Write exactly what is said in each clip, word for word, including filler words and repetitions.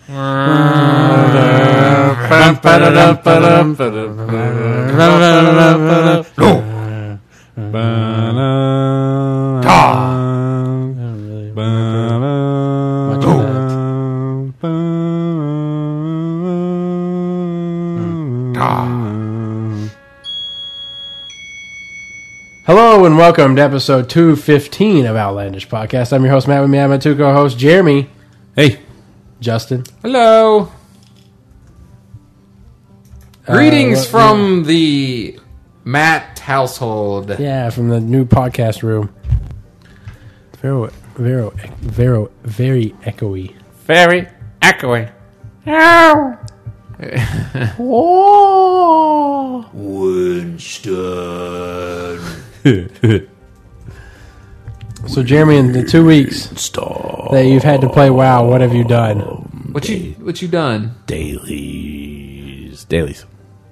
Hello and welcome to episode two fifteen of Outlandish Podcast. I'm your host, Matt. With me, I have my two co-hosts, Jeremy. Hey. Justin. Hello. Uh, Greetings what- from yeah. the Matt household. Yeah, from the new podcast room. Very, very, very, very echoey. Very echoey. Whoa! Winston. So, Jeremy, in the two weeks that you've had to play WoW, what have you done? What you what you done? Dailies. Dailies.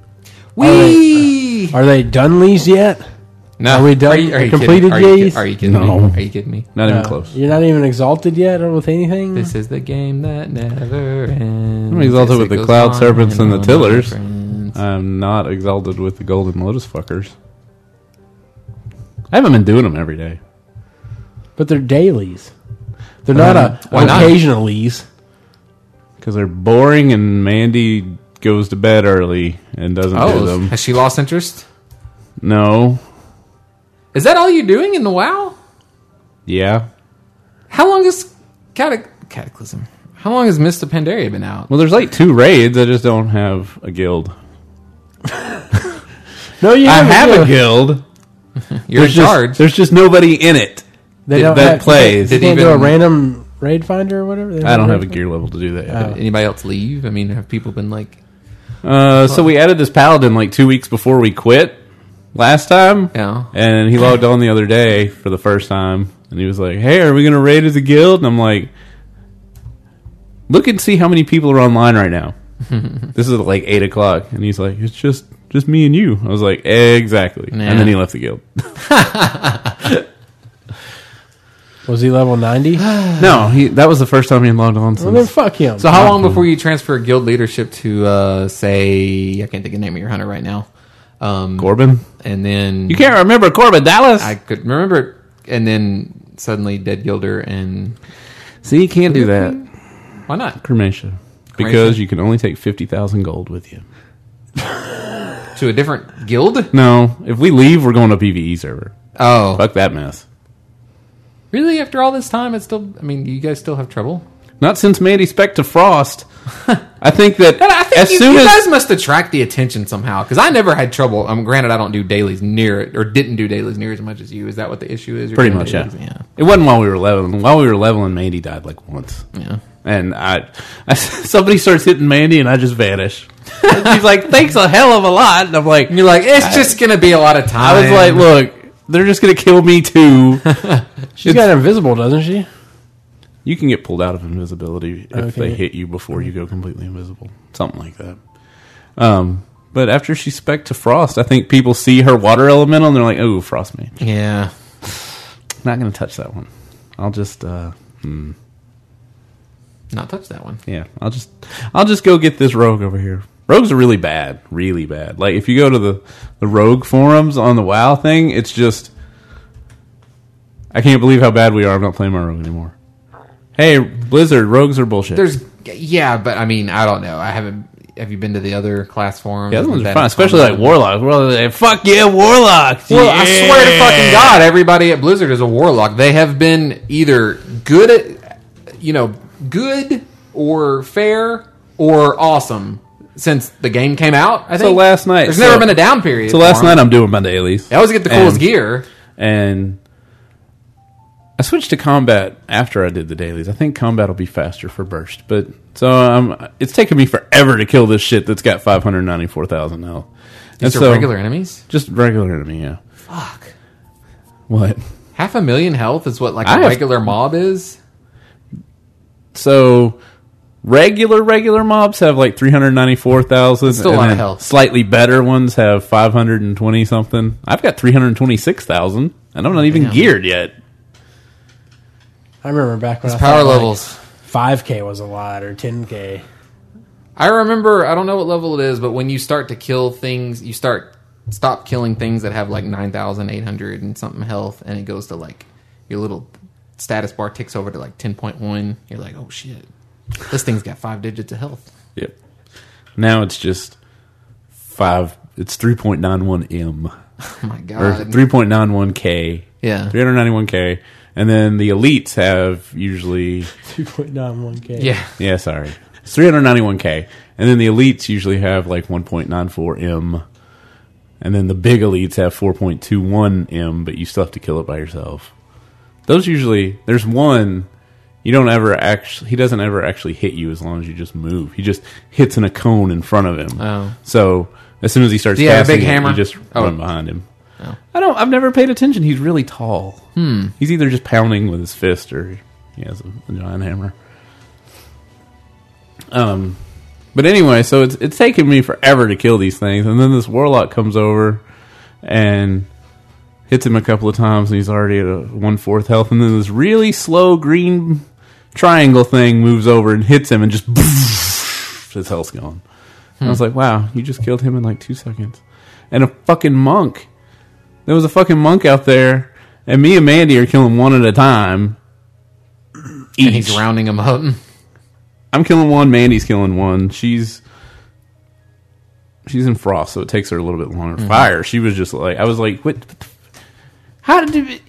Wee. Are they Dunleys yet? No. Are we done? Are you, are you completed kidding? Are you, days? ki- are you kidding No. me? Are you kidding me? Not even Uh, close. You're not even exalted yet or with anything? This is the game that never ends. I'm exalted As with it the goes cloud on serpents and the on, tillers. my friends. I'm not exalted with the golden lotus fuckers. I haven't been doing them every day. But they're dailies. They're not a why not? occasionallys. Because they're boring and Mandy goes to bed early and doesn't do Oh, them. has she lost interest? No. Is that all you're doing in the WoW? Yeah. How long is Catac- Cataclysm? How long has Mist of Pandaria been out? Well, there's like two raids. I just don't have a guild. No, you I have, have a a guild. guild. You're There's in just, charge. There's just nobody in it. They don't that have, plays. They, Did they can't do a even- random raid finder or whatever? They I don't have a raid gear level to do that yet. Oh. Did anybody else leave? I mean, have people been like, Uh, so we added this paladin like two weeks before we quit last time. Yeah. And he logged on the other day for the first time. And he was like, hey, are we going to raid as a guild? And I'm like, look and see how many people are online right now. This is at like eight o'clock. And he's like, it's just just me and you. I was like, exactly. Yeah. And then he left the guild. Was he level ninety? No, he that was the first time he had logged on Well, then since. fuck him. so how long before you transfer guild leadership to, uh, say, I can't think of the name of your hunter right now. Um, Corbin? and then You can't remember Corbin Dallas? I could remember it, and then suddenly Dead Gilder and See, you can't do that. why not? Cremation. Because you can only take fifty thousand gold with you. To a different guild? No, if we leave, we're going to P V E server. Oh, Fuck that mess. really? After all this time, it's still. I mean, you guys still have trouble. Not since Mandy Spec to Frost. I think that And I think as you, soon you as guys must attract the attention somehow. Because I never had trouble. Um, granted, I don't do dailies near it, or didn't do dailies near as much as you. Is that what the issue is? You're pretty doing much, yeah. dailies? yeah, It wasn't while we were leveling. While we were leveling, Mandy died like once, yeah. and I, I somebody starts hitting Mandy, and I just vanish. And she's like, "Thanks a hell of a lot," and I'm like, And you're like, it's just gonna be a lot of time. I was like, "Look, they're just gonna kill me too." She's got invisible, doesn't she? You can get pulled out of invisibility if Okay. they hit you before you go completely invisible. Something like that. Um, but after she spec to Frost, I think people see her water elemental and they're like, oh, Frost Mage. yeah. Not going to touch that one. I'll just, uh, hmm. Not touch that one. yeah, I'll just, I'll just go get this rogue over here. Rogues are really bad. Really bad. Like, if you go to the, the rogue forums on the WoW thing, it's just, I can't believe how bad we are. I'm not playing my rogue anymore. Hey, Blizzard, rogues are bullshit. There's, yeah, but I mean, I don't know. I haven't. Have you been to the other class forums? Yeah, those ones Isn't are that fun, especially like common? Warlocks. Well, they- fuck yeah, Warlocks! Well, yeah. I swear to fucking God, everybody at Blizzard is a warlock. They have been either good at, you know, good or fair or awesome since the game came out. I think. So last night, there's so- never been a down period. So last for 'em. night I'm doing my dailies. They always get the coolest And- gear. And I switched to combat after I did the dailies. I think combat will be faster for burst, but so um, it's taken me forever to kill this shit that's got five hundred ninety-four thousand health. These And are so- regular enemies. Just regular enemy, yeah. Fuck. What? Half a million health is what like I a have- regular mob is. So regular regular mobs have like three hundred ninety-four thousand. Still a lot of health. Slightly better ones have five hundred twenty something. I've got three hundred twenty-six thousand, and I'm not even Damn. geared yet. I remember back when I Power thought, like, levels. five K was a lot, or ten K. I remember, I don't know what level it is, but when you start to kill things, you start stop killing things that have like nine thousand eight hundred and something health, and it goes to like your little status bar ticks over to like ten point one. You're like, oh shit, this thing's got five digits of health. Yep. Now it's just five. It's three point nine one M. Oh my Or god. three point nine one K. Yeah. three hundred ninety-one K. And then the elites have usually... two point nine one K. Yeah. Yeah, sorry. It's three hundred ninety-one K. And then the elites usually have like one point nine four M. And then the big elites have four point two one M, but you still have to kill it by yourself. Those usually... There's one... You don't ever actually... He doesn't ever actually hit you as long as you just move. He just hits in a cone in front of him. Oh. So... As soon as he starts Yeah, casting big it, hammer. you just Oh. run behind him. Oh. I don't. I've never paid attention. He's really tall. Hmm. He's either just pounding with his fist or he has a, a giant hammer. Um, but anyway, so it's it's taken me forever to kill these things, and then this warlock comes over and hits him a couple of times, and he's already at a one fourth health, and then this really slow green triangle thing moves over and hits him, and just his health's gone. And I was like, wow, you just killed him in like two seconds. And a fucking monk. There was a fucking monk out there, and me and Mandy are killing one at a time. Each. And he's rounding them up. I'm killing one, Mandy's killing one. She's she's in frost, so it takes her a little bit longer. Mm-hmm. Fire, she was just like, I was like, what? what the f- how did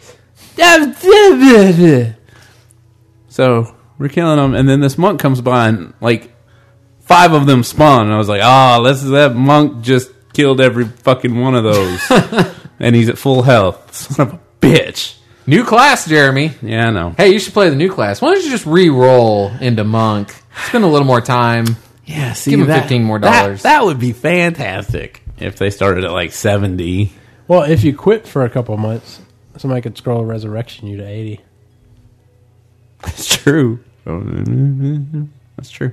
it? So we're killing them, and then this monk comes by, and like five of them spawn, and I was like, oh, this is that monk just killed every fucking one of those. And he's at full health. Son of a bitch. New class, Jeremy. Yeah, I know. Hey, you should play the new class. Why don't you just re-roll into Monk? Spend a little more time. Yeah, see, Give him that- fifteen more that- dollars. That, would be fantastic if they started at like seventy. Well, if you quit for a couple months, somebody could scroll resurrection you to eighty. That's true. That's true.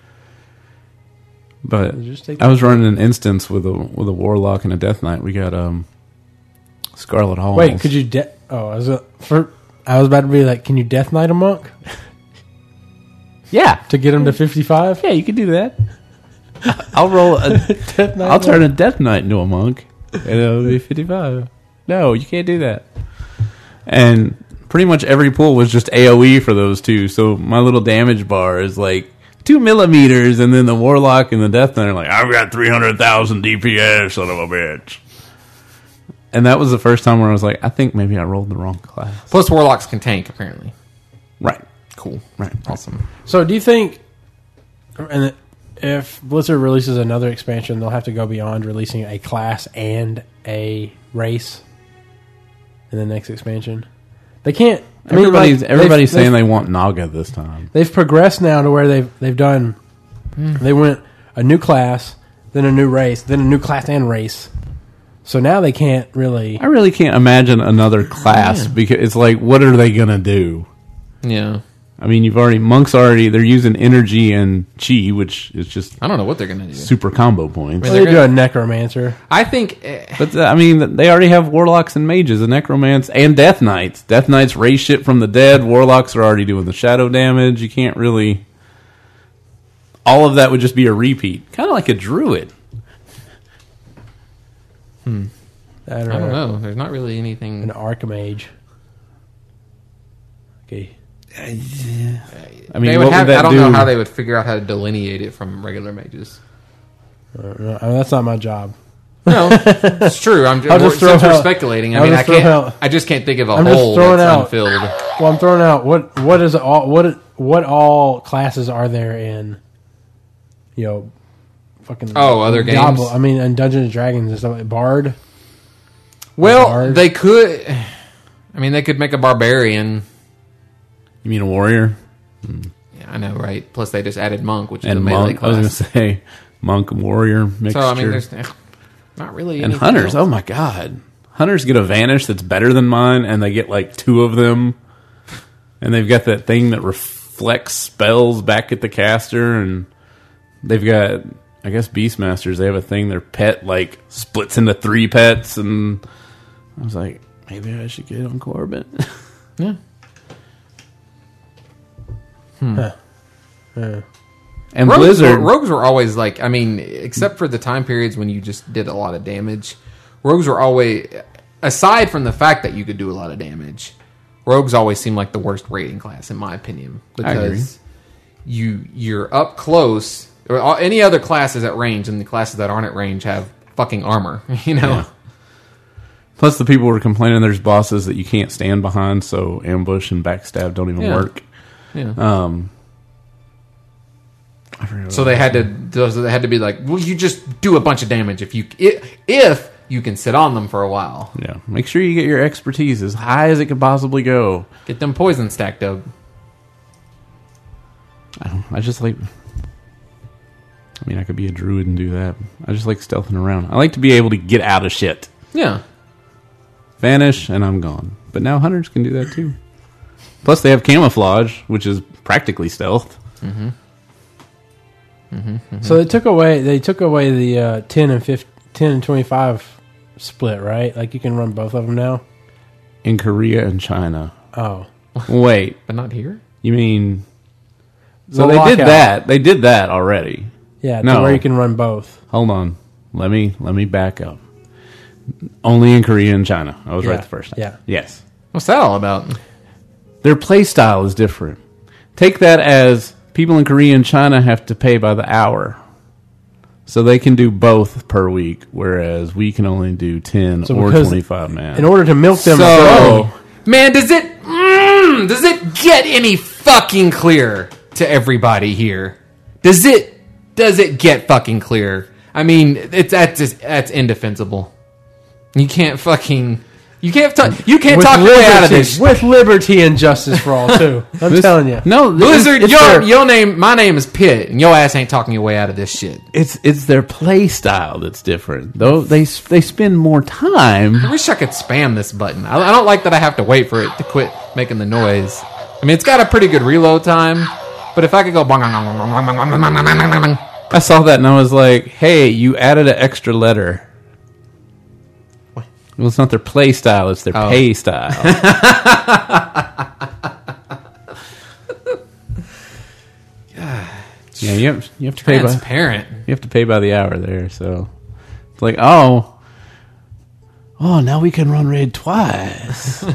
But Just take I was running an instance with a with a warlock and a death knight. We got um Scarlet Halls. Wait, could you? De- oh, I was uh, for. I was about to be like, can you death knight a monk Yeah, to get him to fifty-five? yeah, you could do that. I'll roll. A, Death knight I'll turn monk? a death knight into a monk, and it'll be fifty-five. No, you can't do that. And pretty much every pull was just A O E for those two. So my little damage bar is like two millimeters, and then the warlock and the death knight are like, I've got three hundred thousand D P S, son of a bitch. And that was the first time where I was like, I think maybe I rolled the wrong class. Plus, Warlocks can tank, apparently. Right. Cool. Right. Awesome. So, do you think, and if Blizzard releases another expansion, they'll have to go beyond releasing a class and a race in the next expansion? They can't. I mean, Everybody's like, everybody's they've- saying they've- they want Naga this time. They've progressed now to where they've they've done. They went a new class, then a new race, then a new class and race. So now they can't really. I really can't imagine another class because it's like, what are they gonna do? Yeah. I mean, you've already monks already. They're using energy and chi, which is just I don't know what they're going to do. super combo points. They do a necromancer. I think... eh, But uh, I mean, they already have warlocks and mages, and necromants, and death knights. Death knights raise shit from the dead. Warlocks are already doing the shadow damage. You can't really. All of that would just be a repeat, kind of like a druid. I don't know. I don't know. There's not really anything... An archmage. Okay. I mean, They what would have, would that I don't do? know how they would figure out how to delineate it from regular mages. I don't know. I mean, that's not my job. No, it's true. I'm I'll just, just throw since we're out- speculating. I I'll mean, I just throw can't. out- I just can't think of a I'm just hole throwing that's out- unfilled. Well, I'm throwing out what what is all what what all classes are there in, you know, fucking Oh, other games? Diablo- I mean, in Dungeons and Dragons and stuff like Bard. Well, Bard. they could. I mean, they could make a barbarian. You mean a warrior Yeah, I know, right? Plus, they just added monk, which is and a melee monk? I was going class. to say monk warrior mixture. So I mean, there's eh, not really and anything hunters. else. Oh my god, hunters get a vanish that's better than mine, and they get like two of them, and they've got that thing that reflects spells back at the caster, and they've got, I guess, Beastmasters. They have a thing their pet like splits into three pets, and I was like, maybe I should get on Corbin. Yeah. Huh. Yeah. And Rogues Blizzard, were, rogues were always like, I mean, except for the time periods when you just did a lot of damage, rogues were always, aside from the fact that you could do a lot of damage, rogues always seemed like the worst raiding class, in my opinion, because you you're up close. Or all- any other classes at range, and the classes that aren't at range have fucking armor, you know. Yeah. Plus, the people were complaining there's bosses that you can't stand behind, so ambush and backstab don't even Yeah. work. Yeah. Um, I forgot So what they I had to. So they had to be like, well, you just do a bunch of damage if you if, if you can sit on them for a while. Yeah, make sure you get your expertise as high as it could possibly go. Get them poison stacked up. I don't. I just like. I mean, I could be a druid and do that. I just like stealthing around. I like to be able to get out of shit, Yeah. vanish, and I'm gone. But now hunters can do that too. Plus, they have camouflage, which is practically stealth. Mm-hmm. Mm-hmm. Mm-hmm. So they took away they took away the uh, ten and fifty, ten and twenty-five split, right? Like you can run both of them now. In Korea and China. Oh, Wait, But not here. you mean? So The they did lockout. that. They did that already. yeah, to No. where you can run both. Hold on. Let me let me back up. Only in Korea and China. I was Yeah. right the first time. Yeah. Yes. What's that all about? Their play style is different. Take that as people in Korea and China have to pay by the hour. So they can do both per week, whereas we can only do ten So or because- twenty-five man. In order to milk them, So- Man, does it mm, does it get any fucking clear to everybody here? Does it does it get fucking clear? I mean, it's that's just, that's indefensible. You can't fucking you can't talk you can't with talk your way out of liberty, this. with liberty and justice for all too. I'm This- telling you. No, this- Blizzard, it's, your their, your name, my name is Pitt, and your ass ain't talking your way out of this shit. it's it's their play style that's different. Though they they spend more time. I wish I could spam this button. I, I don't like that I have to wait for it to quit making the noise. I mean, it's got a pretty good reload time, but if I could go, I saw that and I was like, "Hey, you added an extra letter." What? Well, it's not their play style; it's their Oh. pay style. Yeah, you have you have to pay by transparent. you have to pay by the hour there. So it's like, oh, oh, now we can run raid twice.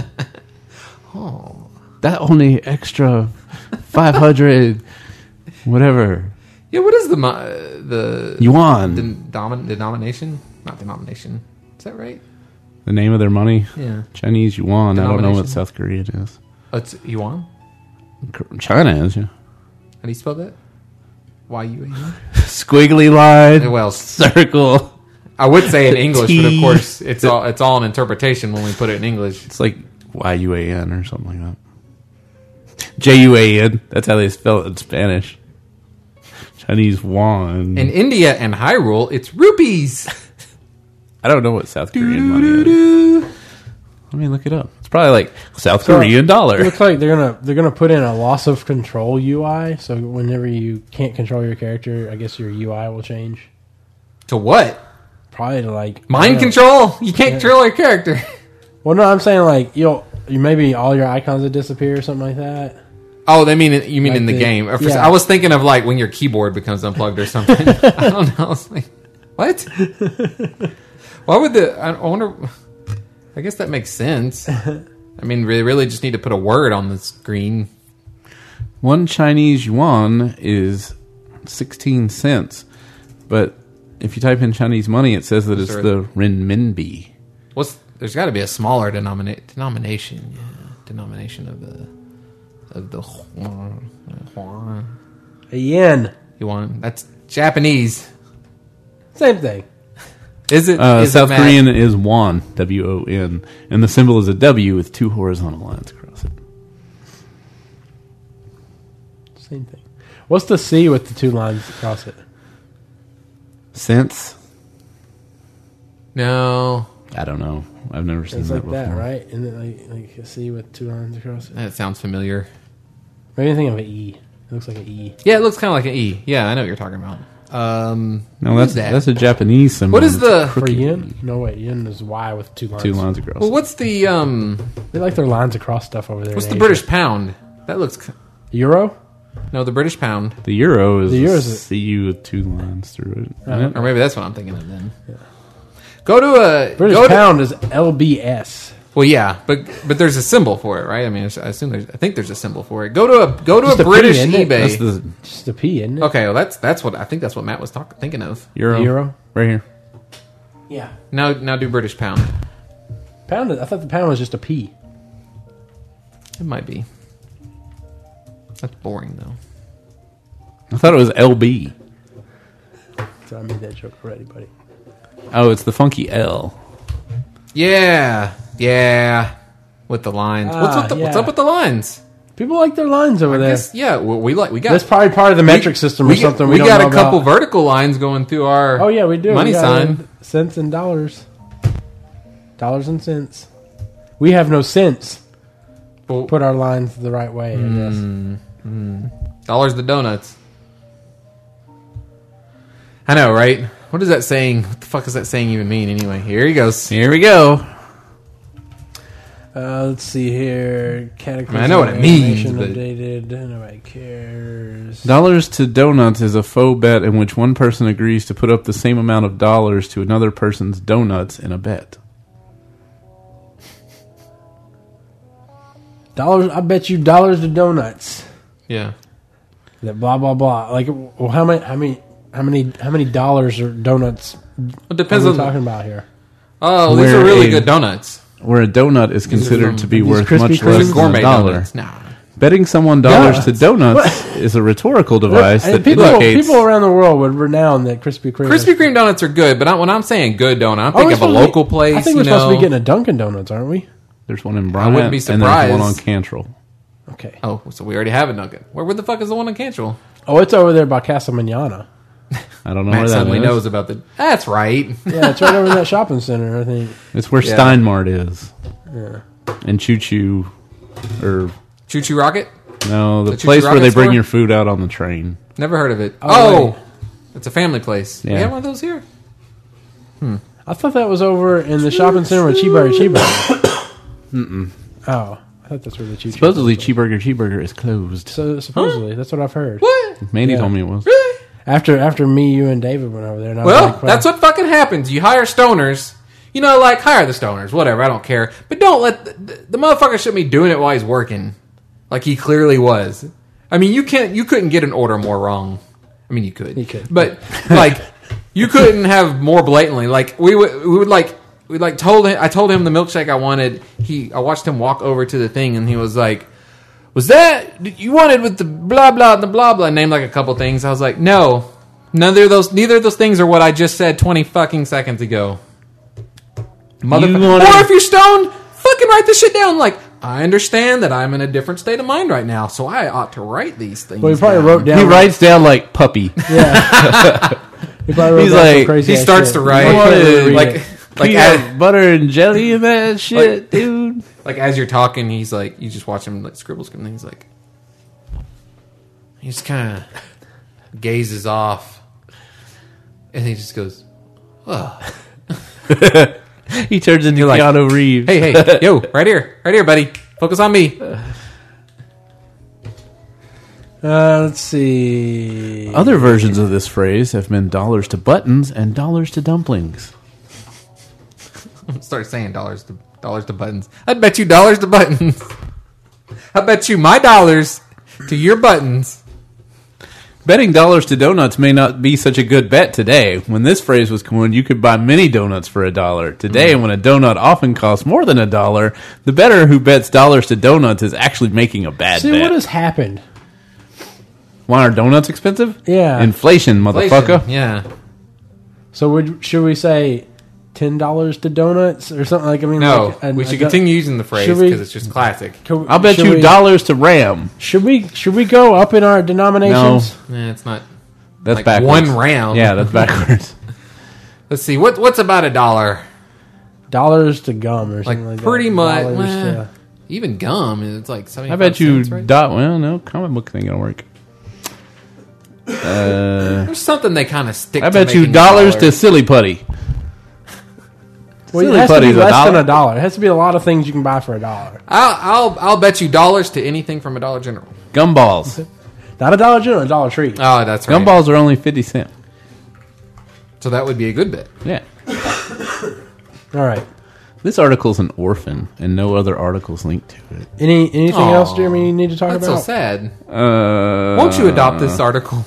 Oh, That only extra five hundred, whatever yeah. What is the mo- uh, the yuan. the domin- denomination? Not denomination. Is that right? The name of their money, Yeah. Chinese yuan. I don't know what Denomination. South Korean is. Oh, it's yuan. China is, yeah. How do you spell that? Y U A N. Squiggly line, Well, circle. I would say in English, but of T. course, it's all it's all an interpretation when we put it in English. It's like Y U A N or something like that. J U A N. That's how they spell it in Spanish. Chinese yuan. In India and Hyrule, it's rupees. I don't know what South Korean money is. Let me look it up. It's probably like South So, Korean It dollar. looks like they're gonna they're gonna put in a loss of control U I. So whenever you can't control your character, I guess your U I will change. To what? Probably to like Mind I don't know. control? You can't control your character. Well, no, I'm saying like you'll you maybe all your icons will disappear or something like that. Oh, they mean you mean Like in the, the- game? Or for- yeah. I was thinking of like when your keyboard becomes unplugged or something. I don't know. I was like, what? Why would the? I wonder. I guess that makes sense. I mean, they really just need to put a word on the screen. One Chinese yuan is sixteen cents. But if you type in Chinese money, it says that it's Sure. the renminbi. What's there's got to be a smaller denomina- denomination, yeah, denomination of the of the yuan. yuan. A yen, Yuan. That's Japanese. same thing. Is it? Uh, is it, South Matt? Korean is won, W O N. And the symbol is a W with two horizontal lines across it. Same thing. What's the C with the two lines across it? Cents? No, I don't know. I've never seen It's that like before. that, right? And then like like a C with two lines across it. that sounds familiar. Maybe think of an E. It looks like an E. Yeah, it looks kind of like an E. Yeah, I know what you're talking about. Um, No, what that's is that? that's a Japanese symbol. What is It's the- For crooked. yen? No, wait. Yen is Y with two lines. Two lines across. well, what's the um, They like their lines across stuff over there. what's in the Asia. British pound? That looks. k- Euro? No, the British pound. The euro is The the euro euro is a- C U with two lines through it. Uh-huh. Or maybe that's what I'm thinking of then. Go to a... British go to, pound is L B S. Well, yeah, but but there's a symbol for it, right? I mean, I assume there's... I think there's a symbol for it. Go to a go to Just a a P, British isn't it? eBay. That's the Just a P, isn't it? Okay, well, that's that's what... I think that's what Matt was talk, thinking of. euro. Euro? Right here. Yeah. Now, now do British pound. Pound. I thought the pound was just a P. It might be. That's boring, though. I thought it was L B. So I made that joke already, buddy. Oh, it's the funky L. Yeah, yeah. With the lines. what's, Ah, with the, what's yeah. up with the lines? People like their lines over there. Yes, yeah, we, we like we got. That's probably part of the metric system or we, something. We, We, don't got know a couple about. vertical lines going through our. Oh yeah, we do. Money We got, sign. uh, Cents and dollars. Dollars and cents. We have no cents. Well, Put our lines the right way. I guess. Mm. Dollars to donuts. I know, right? What is that saying? What the fuck does that saying even mean anyway? Here he goes. Here we go. Uh, let's see here. Catechism. I mean, I know what it means, animation but- Updated. Nobody cares. Dollars to donuts is a faux bet in which one person agrees to put up the same amount of dollars to another person's donuts in a bet. Dollars. I bet you dollars to donuts. Yeah. That blah blah blah. Like, well, how many? How many? How many? How many dollars or donuts It depends are on. we talking about here? Oh, these Where are really a- good donuts. Where a donut is considered from- to be these worth Krispy much Kremes? less These than gourmet a dollar. donuts. Nah. Betting someone dollars Donuts. to donuts is a rhetorical device And that people, indicates people around the world would renown that Krispy Kreme. Krispy Kreme donuts are good, but I, when I'm saying good donut, I'm Are we thinking of a supposed to be- local place. I think you we're supposed to know. be getting a Dunkin' Donuts, aren't we? there's one in I Bryant wouldn't be and there's one on surprised. Cantrell. Okay. Oh, so we already have a Dunkin'. Where, where the fuck is the one in Cantrell? Oh, it's over there by Casa Manana. I don't know Matt where that suddenly is. knows about the. That's right. Yeah, it's right over in that shopping center, I think. It's where Yeah. Steinmart is. Yeah. And Choo Choo, or Choo Choo Rocket? no, the The Choo Choo place where Rocket they bring store? your food out on the train. Never heard of it. Oh, Oh, wait. it's a family place. We Yeah. have one of those here. I thought that was over in the shopping center with Cheeseburger Cheeseburger. Mm-mm. Oh, I thought that's where the Choo Choo. Supposedly, Cheeseburger Cheeseburger is closed. So supposedly, that's what I've heard. What? Mandy Yeah. told me it was. Really? After after me, you, and David went over there. And I was Well, like, that's what fucking happens. You hire stoners. You know, like, hire the stoners. Whatever, I don't care. But don't let... The, the, the motherfucker shouldn't be doing it while he's working. Like he clearly was. I mean, you can't... You couldn't get an order more wrong. I mean, you could. You could. But, like, you couldn't have more blatantly. Like, we would... We would, like... We, like, told him... I told him the milkshake I wanted. He... I watched him walk over to the thing, and he was like... Was that... You wanted with the blah, blah, and the blah, blah, and named, like, a couple things. I was like, no... Neither of those, neither of those things are what I just said twenty fucking seconds ago. Motherfucker. wanna- Or if you're stoned, fucking write this shit down. Like, I understand that I'm in a different state of mind right now, so I ought to write these things. Well, he probably down. wrote down. He writes down like puppy. Yeah. he probably wrote He's down some like- crazy He ass starts shit. to You write can't really read like, it. like, Peanut as, butter and jelly and that shit, dude. like as you're talking, he's like, you just watch him like scribble, scribble. And he's like, he just kind of gazes off, and he just goes, "Oh, He turns into like, Keanu Reeves. hey, hey, yo, right here, right here, buddy, focus on me." Uh, let's see. Other versions of this phrase have been dollars to buttons and dollars to dumplings. Start saying dollars to dollars to buttons. I'd bet you dollars to buttons. I bet you my dollars to your buttons. Betting dollars to donuts may not be such a good bet today. When this phrase was coined, you could buy many donuts for a dollar. Today, when a donut often costs more than a dollar, the bettor who bets dollars to donuts is actually making a bad See bet. what has happened. Why are donuts expensive? Yeah. Inflation, motherfucker. Inflation, yeah. So would should we say ten dollars to donuts or something like? I mean, No, like, a- we a should do- continue using the phrase Should we- because it's just classic. Could- I'll bet should you we- dollars to ram. Should we should we go up in our denominations? Eh, it's not. That's Like backwards. one round. Yeah, that's backwards. Let's see. What what's about a dollar? Dollars to gum or Like something like, pretty that. much. Dollars well, to- Even gum. It's like seventy. I bet you dot. Well, no, comic book thing gonna work. Uh, There's something they kind of stick. I to bet you making dollars to dollars. silly putty. Well, it Silly has to be putty's a less dollar? than a dollar. It has to be a lot of things you can buy for a dollar. I'll I'll I'll bet you dollars to anything from a Dollar General. Gumballs. Not a Dollar General, a Dollar Tree. Oh, that's right. Gumballs are only fifty cent. So that would be a good bit. Yeah. All right. This article's an orphan, and no other articles linked to it. Any anything Aw, else, Jeremy? You need to talk That's about? so sad. Uh, Won't you adopt this article?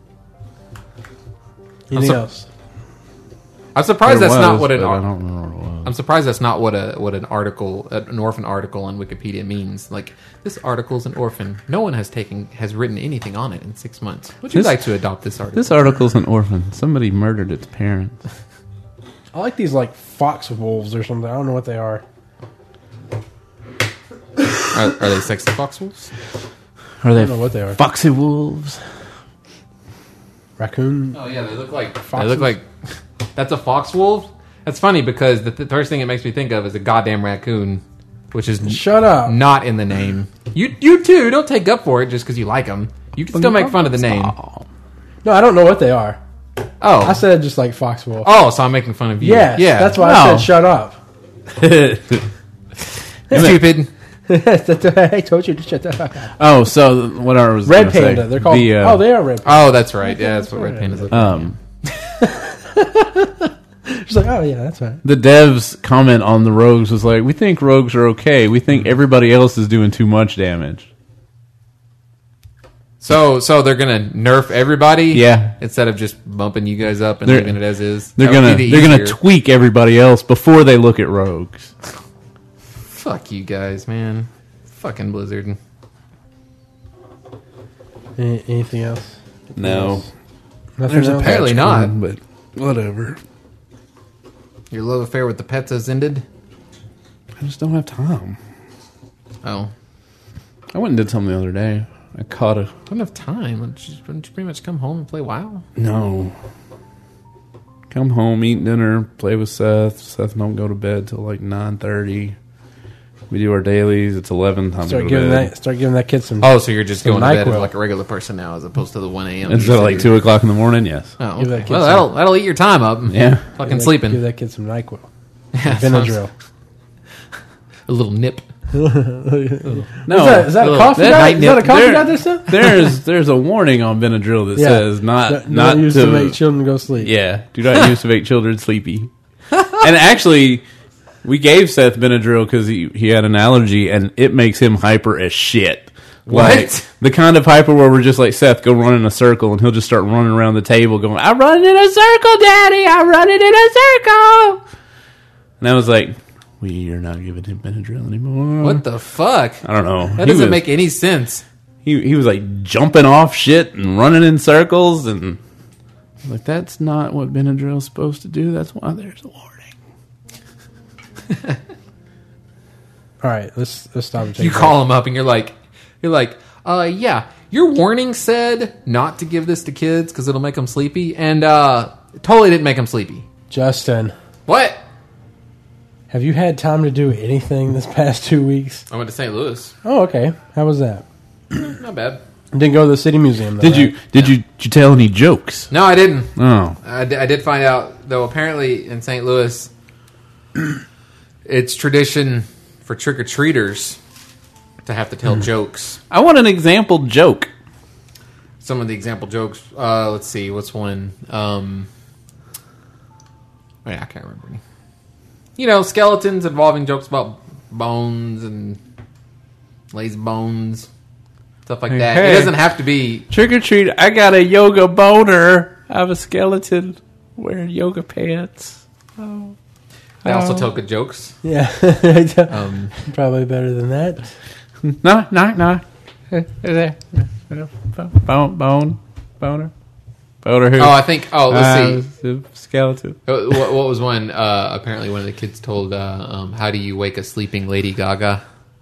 Anything so- else? I'm surprised There that's not was, what an. but I Ar- don't remember what it was. I'm surprised that's not what a what an article, an orphan article on Wikipedia means. Like, this article's an orphan. No one has taken has written anything on it in six months. Would you This- like to adopt this article? This article's an orphan. Somebody murdered its parents. I like these like fox wolves or something. I don't know what they are. Are, are they sexy fox wolves? Are they I don't know what they are. foxy wolves? Raccoon. Oh yeah, they look like they Foxes? look like that's a fox wolf. That's funny because the, the first thing it makes me think of is a goddamn raccoon, which is Shut up. not in the name. You you too don't take up for it just because you like them. You can still make fun of the name. Oh. No, I don't know what they are. Oh, I said just like fox wolf. oh, so I'm making fun of you. Yes, yeah, that's why No. I said shut up. stupid. I told you to shut the fuck up. Oh, so what I was Red gonna say, panda. They're called. the, uh, oh, they are red. Panda. Oh, that's right. Yeah, that's what red pandas look like. um, She's like, oh yeah, that's right. the devs' comment on the rogues was like, "We think rogues are okay. We think everybody else is doing too much damage." So, so they're gonna nerf everybody, Yeah. instead of just bumping you guys up and They're- leaving it as is. They're That would gonna be the they're gonna easier. tweak everybody else before they look at rogues. Fuck you guys, man. Fucking Blizzard. Any, anything else? No, Nothing there's a else? patch Apparently not. coming, but whatever. Your love affair with the pets has ended. I just don't have time. Oh, I went and did something the other day. I caught a I don't have time. Wouldn't you, wouldn't you pretty much come home and play WoW? no. Come home, eat dinner, play with Seth. Seth don't go to bed till like nine thirty. We do our dailies. It's eleven. Time to Start go to giving bed. that. Start giving that kid some. Oh, so you're just Some going to bed NyQuil. as like a regular person now, as opposed to the one a.m. Instead of like two o'clock in the morning. Yes. Oh, Give that okay. kid Well, some- that'll that'll eat your time up. Yeah. Fucking give that, sleeping. Give that kid some Nyquil. Yeah, Benadryl. a little nip. No. Is that, is that a Little- coffee that guy? night Is that a nip. coffee There- guy this time? there's there's a warning on Benadryl that Yeah. says not Don't- not don't use to, to make children go sleep. yeah, do not use to make children sleepy. And actually, we gave Seth Benadryl because he he had an allergy, and it makes him hyper as shit. Like, What? the kind of hyper where we're just like, Seth, go run in a circle, and he'll just start running around the table going, I'm running in a circle, Daddy! I'm running in a circle! And I was like, we are not giving him Benadryl anymore. What the fuck? I don't know. That He doesn't was- make any sense. He he was like jumping off shit and running in circles, and I'm like, that's not what Benadryl's supposed to do. That's why there's a warning. All right, let's let's stop and take You a call him up and you're like, you're like, uh, yeah, your warning said not to give this to kids because it'll make them sleepy, and uh, totally didn't make them sleepy. break. Justin, What? have you had time to do anything this past two weeks? I went to Saint Louis. Oh, okay. How was that? Not bad. Didn't go to the city museum. Though, Did right? you did you did you tell any jokes? No, I didn't. Oh, I, di- I did find out though. Apparently, in Saint Louis, it's tradition for trick or treaters to have to tell jokes. I want an example joke. Some of the example jokes. Uh, let's see. What's one? Um, wait, I can't remember any. You know, skeletons involving jokes about bones and lazy bones, stuff like that. Hey. It doesn't have to be. Trick or treat! I got a yoga boner. I have a skeleton wearing yoga pants. Oh, They also Oh. tell good jokes. Yeah, Um, probably better than that. no, no, no. Bone, bone, boner, boner. Who? oh, I think. Oh, let's see. Uh, skeleton. Uh, what, what was one? Uh, apparently, one of the kids told, uh, um, "How do you wake a sleeping Lady Gaga?"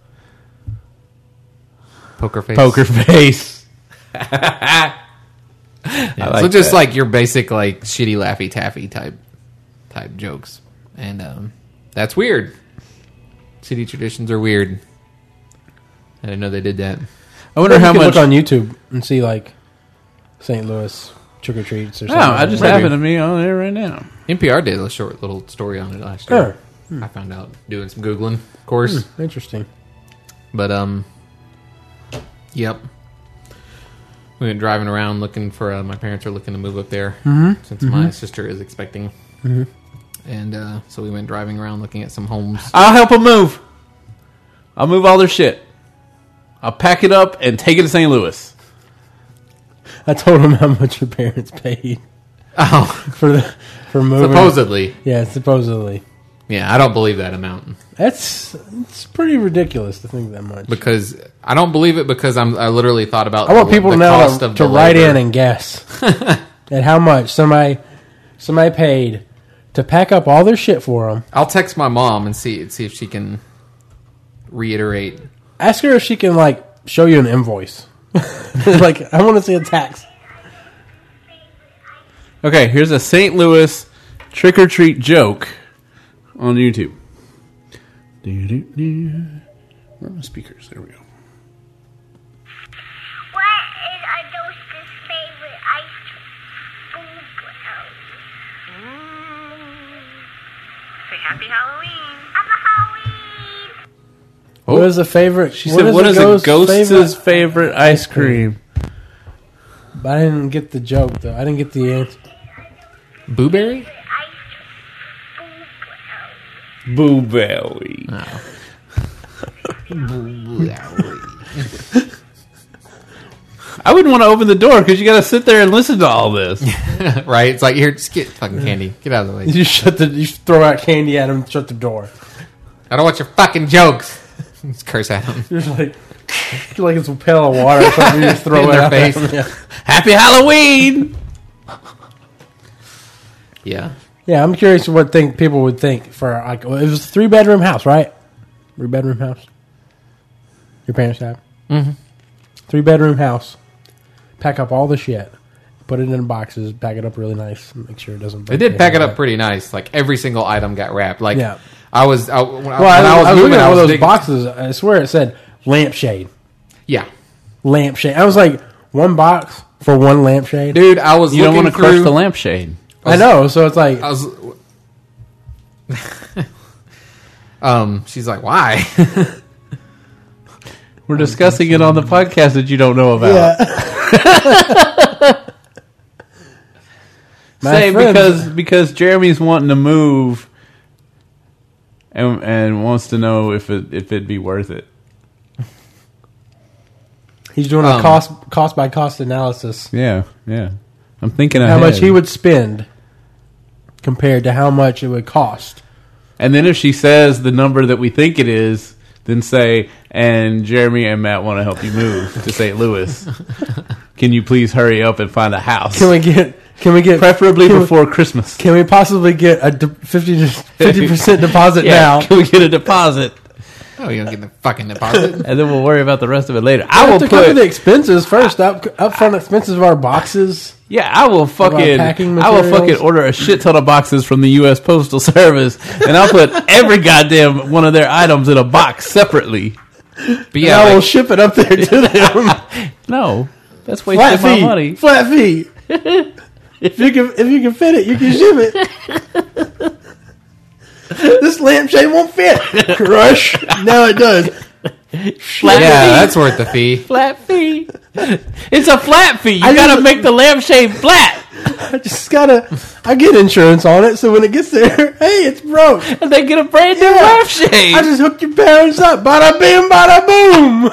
Poker face. Poker face. Yeah, I so like just that. like your basic, like shitty Laffy Taffy type type jokes, and um, that's weird. City traditions are weird. I didn't know they did that. I wonder You how can much. look on YouTube and see like Saint Louis trick or treats or No, something. I just Maybe. happened to be on there right now. N P R did a short little story on it last year. Sure. I found out doing some googling, of course. Interesting. But um, yep. We went driving around looking for. Uh, my parents are looking to move up there mm-hmm. since mm-hmm. my sister is expecting, mm-hmm. and uh, so we went driving around looking at some homes. I'll help them move. I'll move all their shit. I'll pack it up and take it to Saint Louis. I told them how much your parents paid. Oh, for the for moving. Supposedly, yeah, supposedly. Yeah, I don't believe that amount. That's it's pretty ridiculous to think that much. Because I don't believe it because I'm I literally thought about. I want the, people the now cost to, of to the write labor. in and guess at how much somebody somebody paid to pack up all their shit for them. I'll text my mom and see see if she can reiterate. Ask her if she can like show you an invoice. Like I want to see a tax. Okay, here's a Saint Louis trick or treat joke on YouTube. Where are my speakers? There we go. What is a Ghost's favorite ice cream? Mm. Say Happy Halloween. Happy Halloween. What is a favorite? She said, "What is a ghost's favorite, favorite ice cream?" But I didn't get the joke though. I didn't get the answer. Blueberry? Blueberry. Oh. I wouldn't want to open the door because you got to sit there and listen to all this. Right? It's like, here, just get fucking candy. Get out of the way. You shut the. You throw out candy at him. And shut the door. I don't want your fucking jokes. Just curse at him. You're just like, like it's a pail of water or something. You just throw In it their out face. at them. Yeah. Happy Halloween! Yeah. Yeah, I'm curious what think people would think for like it was a three bedroom house, right? Three bedroom house. Your parents have Mm-hmm. three bedroom house. Pack up all the shit, put it in boxes, pack it up really nice, make sure it doesn't. They did pack it up pretty nice. Like every single item got wrapped. Like Yeah. I was I, when, Well, I, I, when I was I was moving, looking I at was one of those digging- boxes. I swear it said lampshade, Yeah, lampshade. I was like, one box for one lampshade, dude. I was You don't looking want to crush through- the lampshade. I know, so it's like I was. um, she's like, why? We're discussing it on the podcast that you don't know about. yeah. My Say friends- because because Jeremy's wanting to move and and wants to know if it if it'd be worth it. He's doing a Um, cost cost by cost analysis. Yeah, yeah. I'm thinking How ahead. much he would spend compared to how much it would cost. And then if she says the number that we think it is, then say, and Jeremy and Matt want to help you move to Saint Louis. Can you please hurry up and find a house? Can we get? Can we get? Preferably can we- before Christmas. Can we possibly get a de- fifty percent deposit Yeah, now? can we get a deposit? Oh, you don't get the fucking deposit. And then we'll worry about the rest of it later. I I will have to cover put... the expenses first. Up upfront expenses of our boxes. Yeah, I will fucking packing I will fucking materials. order a shit ton of boxes from the U S Postal Service, and I'll put every goddamn one of their items in a box separately. But Yeah, yeah, I will like, ship it up there to them. No, that's Flat wasting my fee. money. Flat fee. If you can, if you can fit it, you can ship it. This lampshade won't fit. Crush. Now it does. Flat yeah, fee. that's worth the fee. Flat fee. It's a flat fee. You I gotta just- make the lampshade flat, I just gotta. I get insurance on it, so when it gets there, hey, it's broke. and they get a brand new Yeah. lampshade. I just hooked your parents up. Bada bing, bada boom.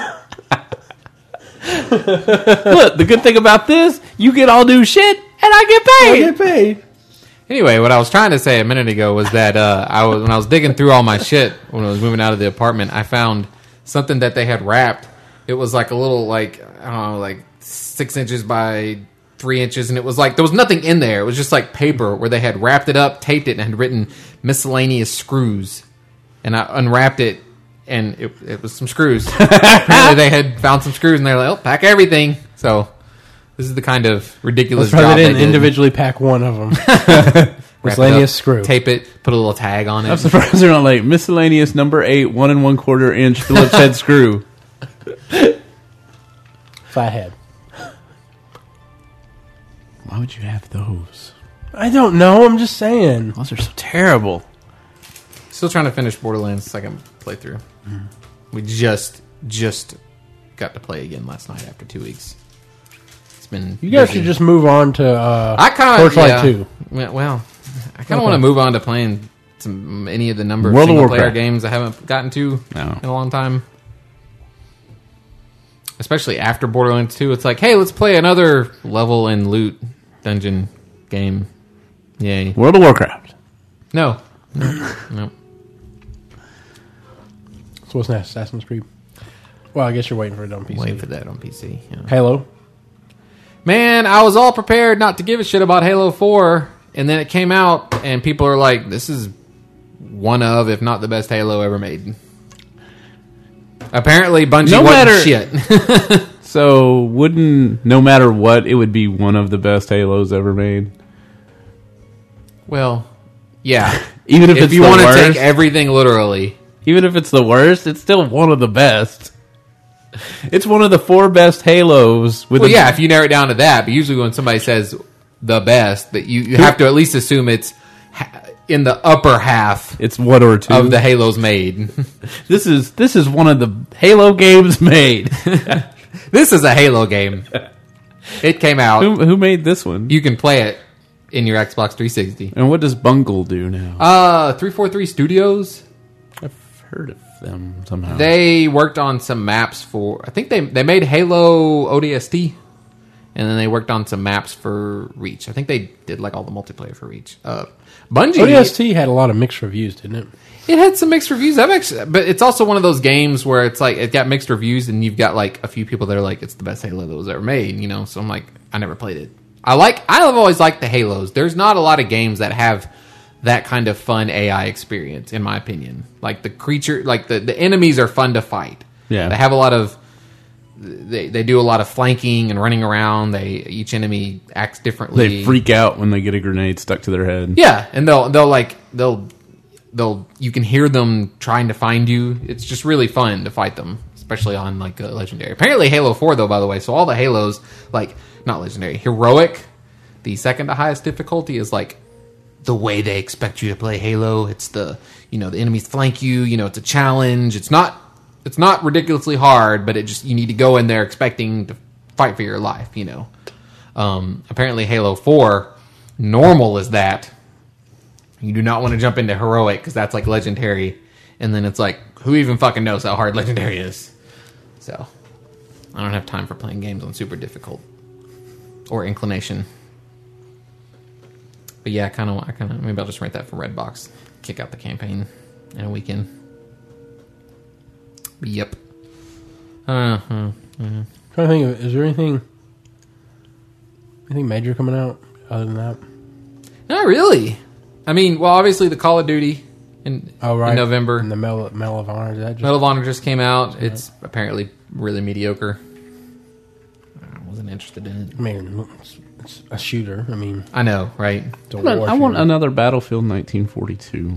Look, the good thing about this, you get all new shit, and I get I paid. get paid. Anyway, what I was trying to say a minute ago was that uh, I was when I was digging through all my shit when I was moving out of the apartment, I found something that they had wrapped. It was like a little like I don't know, like six inches by three inches, and it was like there was nothing in there. It was just like paper where they had wrapped it up, taped it, and had written miscellaneous screws. And I unwrapped it, and it, it was some screws. Apparently, they had found some screws, and they're like, "Oh, pack everything." So this is the kind of ridiculous That's why job they they didn't did. individually pack one of them. Wrap it Miscellaneous up, screw. tape it, put a little tag on it. I'm surprised they're not like miscellaneous number eight, one and one quarter inch Phillips head screw. Flathead. Why would you have those? I don't know. I'm just saying. Those are so terrible. Still trying to finish Borderlands second playthrough. We just just got to play again last night after two weeks. It's been You guys busy. should just move on to uh, I kind of Torchlight yeah. two. Well, I kind of Okay. want to move on to playing some any of the number of World of single player Warcraft. games I haven't gotten to No. in a long time. Especially after Borderlands two, it's like, hey, let's play another level and loot dungeon game. Yay! World of Warcraft. No, no, no. So what's next? Assassin's Creed. Well, I guess you're waiting for it on P C. Waiting for that on P C. Yeah. Halo. Man, I was all prepared not to give a shit about Halo four, and then it came out, and people are like, this is one of, if not the best Halo ever made. Apparently, Bungie No wasn't matter- shit. So, wouldn't, no matter what, it would be one of the best Halos ever made? Well, yeah. Even if, If it's you the want to worst, take everything literally. even if it's the worst, it's still one of the best. It's one of the four best Halos. With Well, a- yeah, if you narrow it down to that, but usually when somebody says the best, that you, you have to at least assume it's ha- in the upper half it's one or two. of the Halos made. This is this is one of the Halo games made. This is a Halo game. It came out. who, who made this one? You can play it in your Xbox three sixty. and what does Bungle do now? Uh, three forty-three Studios. I've heard of them somehow. They worked on some maps for. I think they they made Halo O D S T, and then they worked on some maps for Reach. I think they did like all the multiplayer for Reach. Uh, Bungie. O D S T had a lot of mixed reviews, didn't it? It had some mixed reviews. That makes, but it's also one of those games where it's like it got mixed reviews, and you've got like a few people that are like, "It's the best Halo that was ever made." You know, so I'm like, I never played it. I like. I've always liked the Halos. There's not a lot of games that have that kind of fun A I experience, in my opinion. Like the creature, like the, the enemies are fun to fight. Yeah. They have a lot of. They they do a lot of flanking and running around. They each enemy acts differently. They freak out when they get a grenade stuck to their head. Yeah, and they'll they'll like they'll they'll you can hear them trying to find you. It's just really fun to fight them, especially on like a legendary. Apparently Halo four though, by the way. So all the Halos, like not legendary, heroic, the second to highest difficulty is like the way they expect you to play Halo. It's the you know the enemies flank you. You know it's a challenge. It's not it's not ridiculously hard, but it just you need to go in there expecting to fight for your life. You know. Um, apparently Halo four normal is that. You do not want to jump into heroic because that's like legendary, and then it's like who even fucking knows how hard legendary is. So I don't have time for playing games on super difficult or inclination. But yeah, I kind of, I kind of maybe I'll just rent that from Redbox, kick out the campaign in a weekend. But yep. Uh huh. Trying to think of, is there anything anything major coming out other than that? Not really. I mean, well, obviously the Call of Duty in, Oh, right. in November. And the Medal, Medal of Honor. Is that just, Medal of Honor just came out. It's apparently really mediocre. I wasn't interested in it. I mean, it's, it's a shooter. I mean, I know, right? it's a I want, war I want shooter. another Battlefield nineteen forty-two.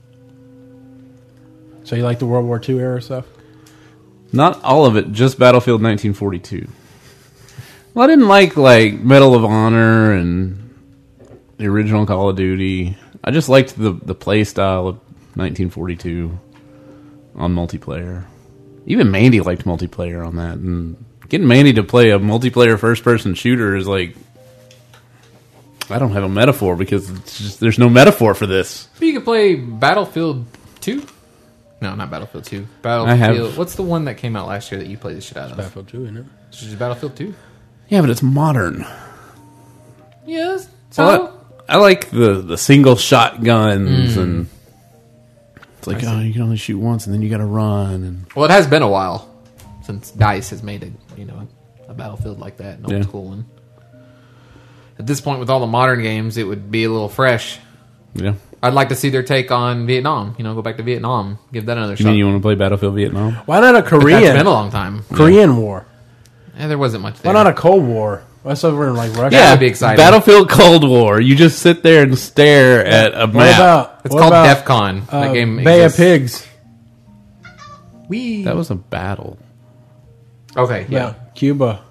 So you like the World War Two era stuff? Not all of it, just Battlefield nineteen forty-two. Well, I didn't like like Medal of Honor and the original Call of Duty. I just liked the the play style of nineteen forty-two on multiplayer. Even Mandy liked multiplayer on that, and getting Mandy to play a multiplayer first person shooter is like I don't have a metaphor because it's just, there's no metaphor for this. You could play Battlefield two. No, not Battlefield two. Battlefield. I have- What's the one that came out last year that you played the shit out of? Battlefield Two, isn't it? It's just Battlefield two. Yeah, but it's modern. Yes. So Well, I, I like the, the single shot guns and it's like oh you can only shoot once and then you got to run and well, it has been a while since DICE has made a you know a Battlefield like that, an old Yeah. school one. At this point, with all the modern games, it would be a little fresh. yeah. I'd like to see their take on Vietnam. You know, go back to Vietnam, give that another You shot. mean you want to play Battlefield Vietnam? Why not a But that's Korean been a long time. Korean War? Yeah, there wasn't much Why there. not a Cold War? That's over in like Russia. Yeah. would be exciting. Battlefield Cold War. You just sit there and stare at a What map. about? It's what called about, DEFCON. uh, That game Bay exists. of Pigs. Wee. That was a battle. Okay, yeah. Yeah, Cuba.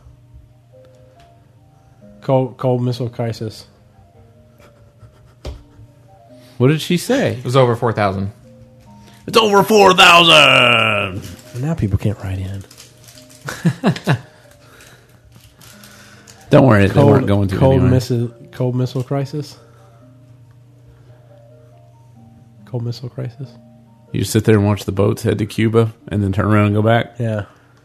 Cold, cold missile crisis. What did she say? It was over four thousand. It's over four thousand. Now people can't write in. Don't worry, they Cold, weren't going to cold anyway. missile, cold missile crisis. Cold missile crisis. You just sit there and watch the boats head to Cuba, and then turn around and go back. Yeah.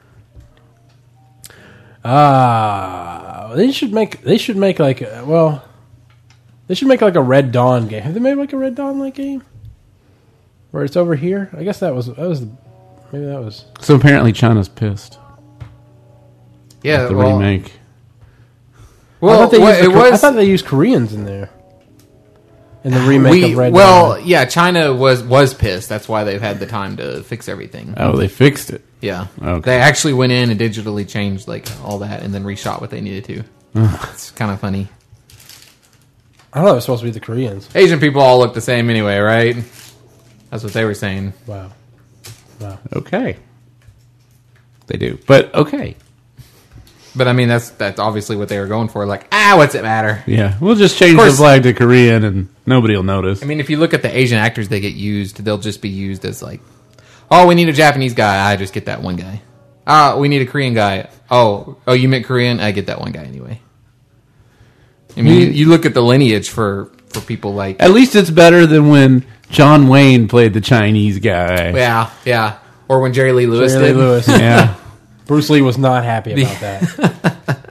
Ah, they should make. They should make like. a- Well, they should make like a Red Dawn game. Have they made like a Red Dawn like game? Where it's over here? I guess that was that was. Maybe that was. So apparently, China's pissed. Yeah, The well, remake. well, I thought they well, used the it Kor- was. I thought they used Koreans in there. In the remake we, of Red well, Dawn. yeah, China was was pissed. That's why they've had the time to fix everything. Oh, they fixed it. Yeah, Okay. they actually went in and digitally changed like all that, and then reshot what they needed to. It's kind of funny. I thought it was supposed to be the Koreans. Asian people all look the same anyway, right? That's what they were saying. Wow. Wow. Okay. They do. But okay. But I mean, that's that's obviously what they were going for. Like, ah, what's it matter? Yeah. We'll just change Of the course- flag to Korean and nobody will notice. I mean, if you look at the Asian actors that get used, they'll just be used as like, oh, we need a Japanese guy. I just get that one guy. Ah, we need a Korean guy. Oh, oh, you meant Korean? I get that one guy anyway. I mean, you, you look at the lineage for, for people like, At least it's better than when John Wayne played the Chinese guy. yeah, yeah, or when Jerry Lee Lewis Jerry Lee did. Lewis. Yeah. Bruce Lee was not happy about that.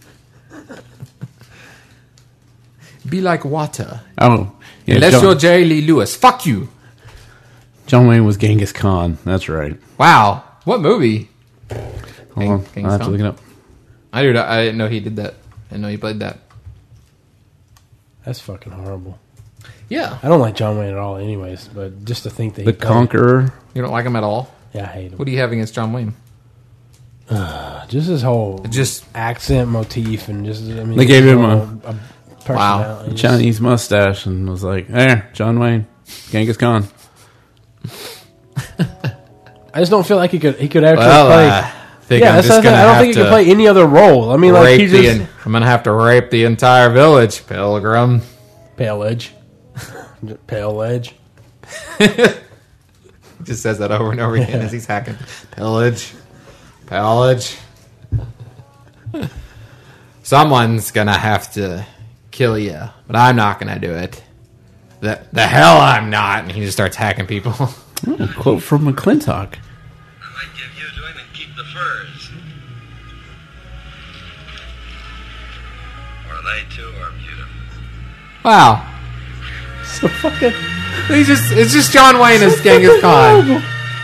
Be like water. Oh. Yeah, Unless John, you're Jerry Lee Lewis. Fuck you. John Wayne was Genghis Khan. That's right. Wow, what movie? Hold on. Genghis I'll have to Khan? look it up. I did. I didn't know he did that. I didn't know he played that. That's fucking horrible. Yeah, I don't like John Wayne at all, anyways. But just to think that The he played- Conqueror. you don't like him at all. Yeah, I hate him. What do you have against John Wayne? Just his whole Just accent motif and just I mean They gave his him whole, a- a personality. A Just- Chinese mustache and was like, there, John Wayne. Genghis Khan. I just don't feel like he could. He could actually well, play. uh, think yeah, I'm that's just the thing. gonna I don't have think he to could play any other role. I mean, like rape he the. just en- I'm gonna have to rape the entire village, Pilgrim. pale edge, pale edge. He just says that over and over again as he's hacking. Pillage, pillage. Someone's gonna have to kill you, but I'm not gonna do it. The the hell I'm not. And he just starts hacking people. A quote from McClintock. I might give you to him and keep the furs. Or they too are beautiful. Wow. So fucking. He's just it's just John Wayne as Genghis Khan.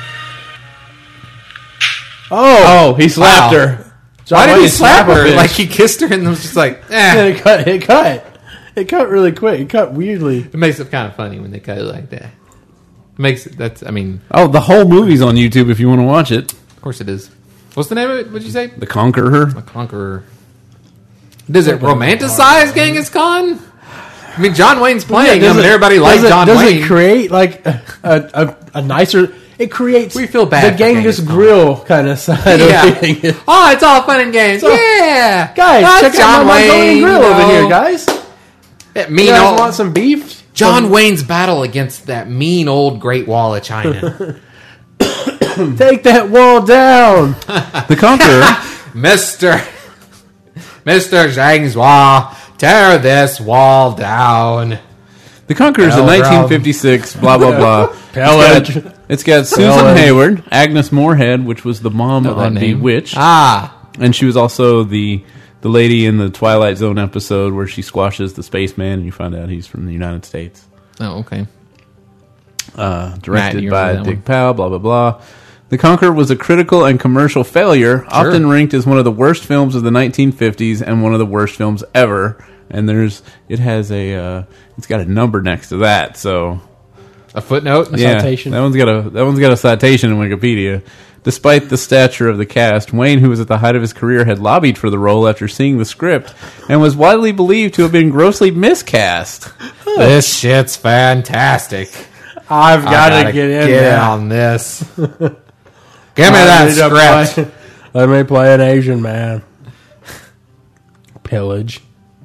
Oh, Oh, he slapped Wow. her. John Why did he Wayne slap a her? bitch. Like he kissed her and was just like, Yeah, eh. it cut. It cut. It cut really quick. It cut weirdly. It makes it kind of funny when they cut it like that. It makes it, that's, I mean, Oh, the whole movie's on YouTube if you want to watch it. of course it is. What's the name of it? What'd you say? The Conqueror. The Conqueror. Does it romanticize Genghis Khan? I mean, John Wayne's playing Does him, and it- everybody likes does it- John does Wayne. it create like a, a, a nicer? It creates. We feel bad The for Genghis Genghis Khan. Grill kind of side Yeah. of Genghis. Oh, it's all fun and games. So- yeah, Guys, That's check out my Mongolian grill you over know. here, guys. That You mean guys old want some beef? John Some- Wayne's battle against that mean old Great Wall of China. Take that wall down. The Conqueror. Mister Mister Zhang Zhua, tear this wall down. The Conqueror is a Pilgrim. nineteen fifty-six, blah, blah, blah. Pillage. It's got, it's got Susan Pillage. Hayward, Agnes Moorehead, which was the mom Know that on name. Bewitched. Ah, And she was also the the lady in the Twilight Zone episode where she squashes the spaceman and you find out he's from the United States. oh, okay. Uh, Matt, directed you by remember that Dick one? Powell, blah, blah, blah. The Conqueror was a critical and commercial failure, often ranked as one of the worst films of the nineteen fifties and one of the worst films ever. And there's, it has a, uh, it's got a number next to that, so A footnote. A yeah, citation. that one's got a that one's got a citation in Wikipedia. Despite the stature of the cast, Wayne, who was at the height of his career, had lobbied for the role after seeing the script and was widely believed to have been grossly miscast. This shit's fantastic. I've I got to gotta get in get there. on this. Give me I that need to script. play- Let me play an Asian man. Pillage.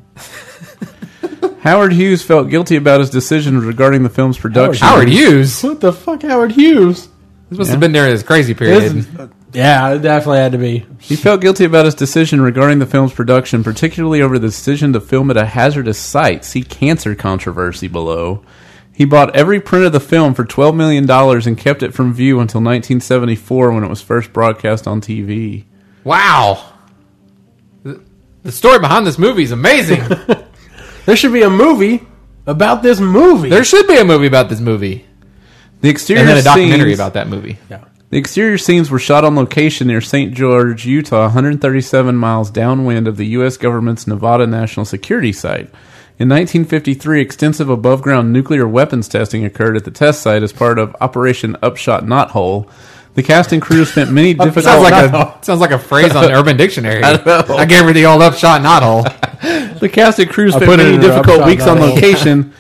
Howard Hughes felt guilty about his decision regarding the film's production. Howard Hughes. What the fuck, Howard Hughes? This must have been during his crazy This period. is- Yeah, it definitely had to be. He felt guilty about his decision regarding the film's production, particularly over the decision to film at a hazardous site. See cancer controversy below. He bought every print of the film for twelve million dollars and kept it from view until nineteen seventy-four when it was first broadcast on T V. Wow. The, the story behind this movie is amazing. There should be a movie about this movie. There should be a movie about this movie. The exterior And then a documentary scenes, about that movie. Yeah. The exterior scenes were shot on location near Saint George, Utah, one hundred thirty-seven miles downwind of the U S government's Nevada National Security Site. In nineteen fifty-three, extensive above-ground nuclear weapons testing occurred at the test site as part of Operation Upshot Knothole. The cast and crew spent many difficult... Sounds like a sounds like a phrase on Urban Dictionary. I, I gave her the old upshot knothole. The cast and crew spent put it many in her difficult upshot weeks on knothole. location,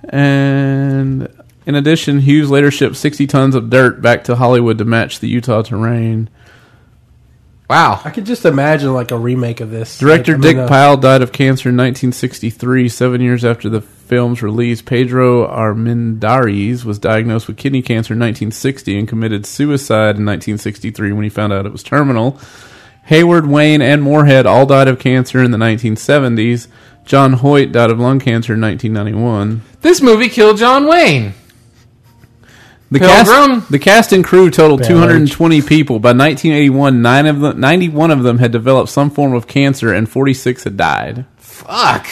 and in addition, Hughes later shipped sixty tons of dirt back to Hollywood to match the Utah terrain. Wow. I could just imagine like a remake of this. Director Like, I Dick mean, uh, Pyle died of cancer in nineteen sixty-three, seven years after the film's release. Pedro Armendariz was diagnosed with kidney cancer in nineteen sixty and committed suicide in nineteen sixty-three when he found out it was terminal. Hayward, Wayne, and Moorhead all died of cancer in the nineteen seventies. John Hoyt died of lung cancer in nineteen ninety-one. This movie killed John Wayne. The Pilgrim? cast, the cast and crew totaled Bad two hundred twenty people. By nineteen eighty-one, nine of them, ninety-one of them had developed some form of cancer, and forty-six had died. Fuck.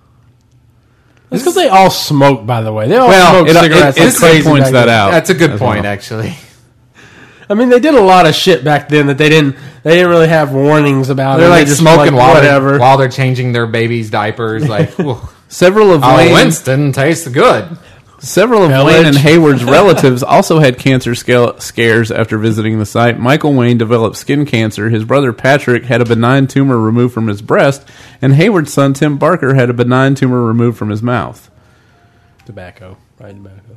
It's because they all smoke, by the way. They all Well, smoke It, cigarettes. it, like it crazy points back that then. out. That's a good as point, well. actually. I mean, they did a lot of shit back then that they didn't. They didn't really have warnings about. They're it. like They just smoking like, while, whatever. they're, while they're changing their baby's diapers. Like, ooh, Several of oh, Wayne, Winston tastes good. several of Village. Wayne and Hayward's relatives also had cancer sca- scares after visiting the site. Michael Wayne developed skin cancer. His brother Patrick had a benign tumor removed from his breast, and Hayward's son Tim Barker had a benign tumor removed from his mouth. Tobacco, right? Tobacco.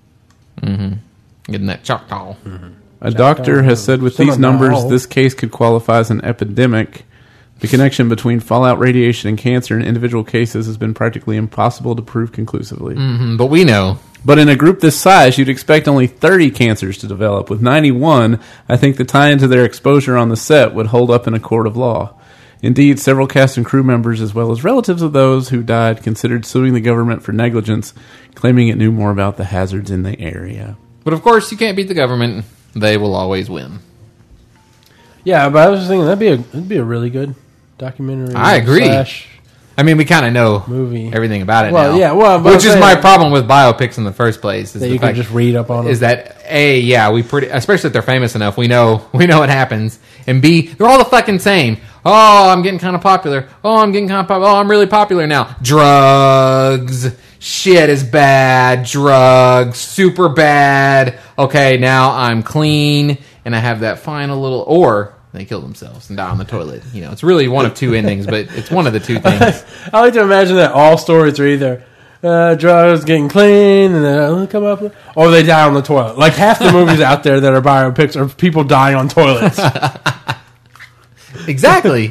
Getting that Choctaw. A doctor has said with these Seminole. numbers, this case could qualify as an epidemic. The connection between fallout radiation and cancer in individual cases has been practically impossible to prove conclusively. Mm, but we know. But in a group this size, you'd expect only thirty cancers to develop. With ninety-one, I think the tie-in to their exposure on the set would hold up in a court of law. Indeed, several cast and crew members, as well as relatives of those who died, considered suing the government for negligence, claiming it knew more about the hazards in the area. But of course, you can't beat the government. They will always win. Yeah, but I was just thinking that'd be a that'd be a really good documentary. I agree. slash I mean, we kind of know movie. everything about it Well, now. yeah, well, but which I'm is my saying- problem with biopics in the first place. Is that the you can fact just read up on. is them. that A, yeah, we pretty, especially if they're famous enough, we know we know what happens, and B, they're all the fucking same. Oh, I'm getting kind of popular. Oh, I'm getting kind of popular. Oh, I'm really popular now. Drugs. Shit is bad. Drugs. Super bad. Okay, now I'm clean, and I have that final little... Or they kill themselves and die on the toilet. You know, it's really one of two endings, but it's one of the two things. I like to imagine that all stories are either uh, drugs getting clean and then uh, come up, or they die on the toilet. Like half the movies out there that are biopics are people dying on toilets. Exactly.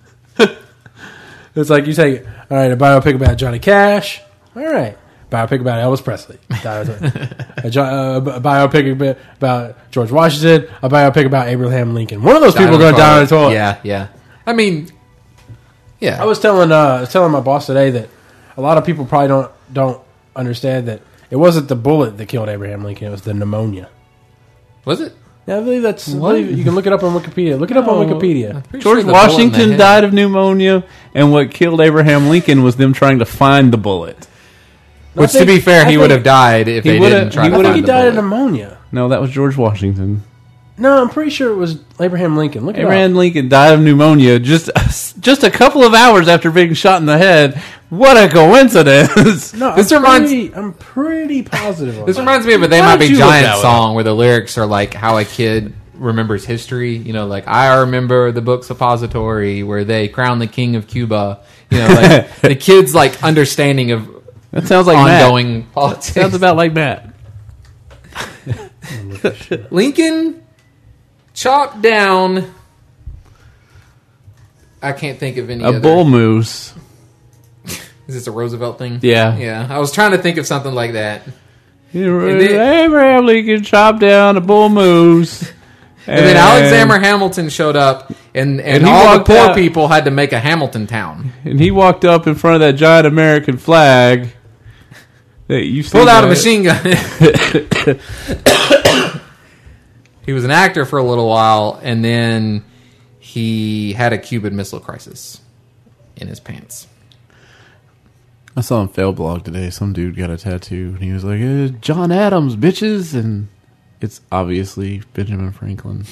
It's like you say, all right, a biopic about Johnny Cash. All right, biopic about Elvis Presley. Died on the toilet. a, jo- uh, a biopic about George Washington. A biopic about Abraham Lincoln. One of those people are going to die on the toilet. Yeah, yeah. I mean, yeah. I was telling uh, I was telling my boss today that a lot of people probably don't don't understand that it wasn't the bullet that killed Abraham Lincoln; it was the pneumonia. Was it? Yeah, I believe that's. I believe you can look it up on Wikipedia. Look it up on Wikipedia. Pretty George sure the bullet in the Washington head- died of pneumonia, and what killed Abraham Lincoln was them trying to find the bullet. Which, I think- to be fair, I he would think- have died if He they would've- didn't try he to I would've- think find he the died of bullet. pneumonia. No, that was George Washington. No, I'm pretty sure it was Abraham Lincoln. Look it Abraham up. Lincoln died of pneumonia just just a couple of hours after being shot in the head. What a coincidence! No, This I'm reminds- pretty, I'm pretty positive. On This that. reminds me of a They Why Might don't Be you look that Giant way? song where the lyrics are like how a kid remembers history. You know, like, I remember the book Suppository where they crown the king of Cuba. You know, like the kid's like understanding of That sounds like ongoing Matt. politics. Sounds about like Matt. Lincoln chopped down. I can't think of any A other. bull moose. Is this a Roosevelt thing? Yeah. Yeah. I was trying to think of something like that. then- Abraham Lincoln chopped down a bull moose. And, then Alexander Hamilton showed up, and, and, And he all the walked poor out. people had to make a Hamilton town. And he walked up in front of that giant American flag. That you Pulled out a machine gun. He was an actor for a little while, and then he had a Cuban Missile Crisis in his pants. I saw on Failblog today. Some dude got a tattoo, and he was like, eh, "John Adams, bitches," and it's obviously Benjamin Franklin.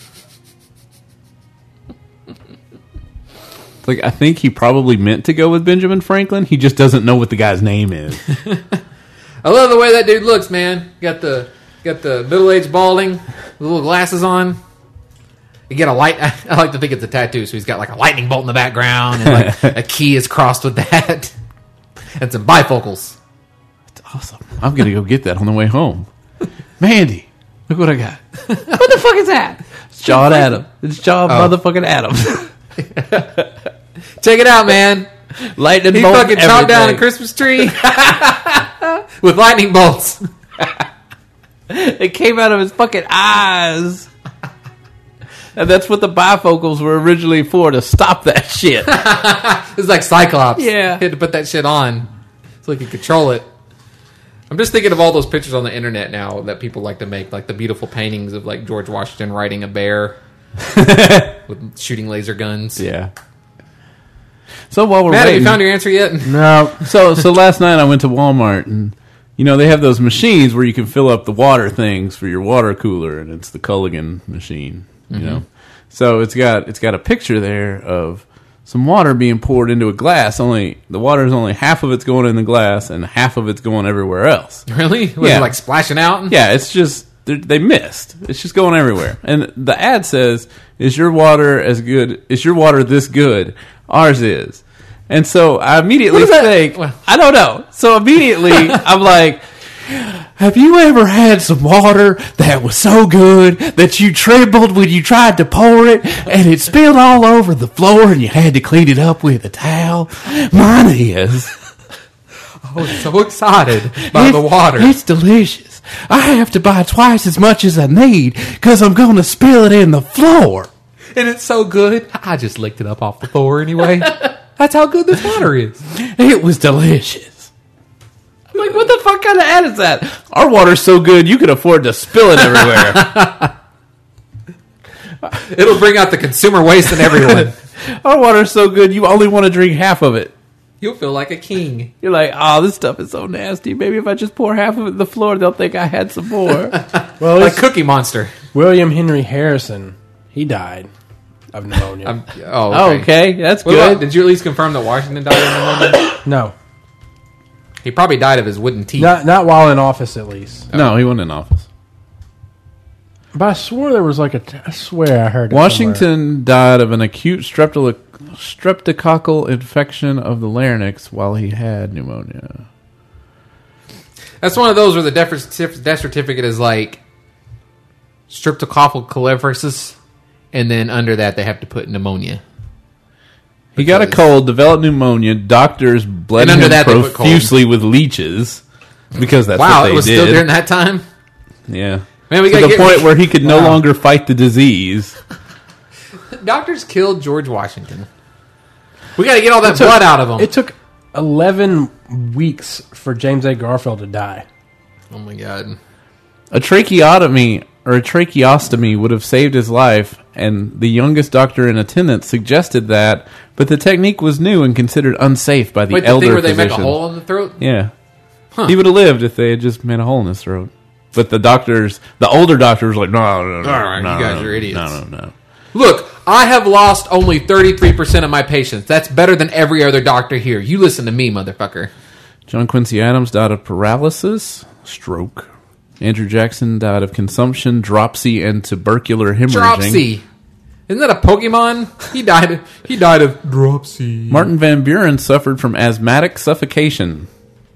Like, I think he probably meant to go with Benjamin Franklin. He just doesn't know what the guy's name is. I love the way that dude looks, man. Got the got the middle aged balding, the little glasses on. You get a light. I like to think it's a tattoo, so he's got like a lightning bolt in the background, and like a key is crossed with that, and some bifocals. It's awesome. I'm gonna go get that on the way home. Mandy, look what I got. What the fuck is that? It's John Adams. It's John Oh. motherfucking Adams. Check it out, man. Lightning He bolt. fucking chopped down a everything. Christmas tree with lightning bolts. It came out of his fucking eyes. And that's what the bifocals were originally for, to stop that shit. It's like Cyclops. Yeah. He had to put that shit on so he could control it. I'm just thinking of all those pictures on the internet now that people like to make, like the beautiful paintings of like George Washington riding a bear with shooting laser guns. Yeah. So while we're Matt, have waiting, you found your answer yet? No. so so last night I went to Walmart, and you know they have those machines where you can fill up the water things for your water cooler, and it's the Culligan machine. You Mm-hmm. know, so it's got it's got a picture there of some water being poured into a glass. Only the water is only half of it's going in the glass, and half of it's going everywhere else. Really? Was Yeah. it like splashing out? Yeah, it's just they they missed. It's just going everywhere. And the ad says, "Is your water as good? Is your water this good? Ours is." And so I immediately What is that? think, Well- I don't know. So immediately I'm like, have you ever had some water that was so good that you trembled when you tried to pour it and it spilled all over the floor and you had to clean it up with a towel? Mine is. I was so excited by the It's- water. It's delicious. I have to buy twice as much as I need because I'm going to spill it in the floor. And it's so good. I just licked it up off the floor anyway. That's how good this water is. It was delicious. I'm like, what the fuck kind of ad is that? Our water's so good you can afford to spill it everywhere. It'll bring out the consumer waste in everyone. Our water's so good you only want to drink half of it. You'll feel like a king. You're like, oh, this stuff is so nasty. Maybe if I just pour half of it in the floor, they'll think I had some more. Well, Like it's Cookie Monster. William Henry Harrison. He died of pneumonia. I'm, oh, Oh, okay. okay, that's What about- good. did you at least confirm that Washington died of pneumonia? no, He probably died of his wooden teeth. not not while in office, at least. No, he wasn't in office. But I swore there was like a. T- I swear I heard it Washington died of an acute streptolo- streptococcal infection of the larynx while he had pneumonia. That's one of those where the death, certif- death certificate is like streptococcal colitis, and then under that they have to put pneumonia. He got a Because- cold, developed pneumonia. Doctors bled And under him that they put profusely with leeches because that's Wow, what they it was did. still during that time? Yeah, Man, we to gotta the get- point where he could no Wow. longer fight the disease. Doctors killed George Washington. We got to get all that blood out of him. It took eleven weeks for James A. Garfield to die. Oh my god. A tracheotomy or a tracheostomy would have saved his life, and the youngest doctor in attendance suggested that, but the technique was new and considered unsafe by the Wait, the elder thing where they physicians. make a hole in the throat? Yeah. He would have lived if they had just made a hole in his throat. But the doctors, the older doctor was like, no, no, no. All right, no, you guys no, are idiots. No, no, no. Look, I have lost only thirty-three percent of my patients. That's better than every other doctor here. You listen to me, motherfucker. John Quincy Adams died of paralysis, stroke. Andrew Jackson died of consumption, dropsy, and tubercular hemorrhaging. Dropsy. Isn't that a Pokemon? He died of, he died of dropsy. Martin Van Buren suffered from asthmatic suffocation.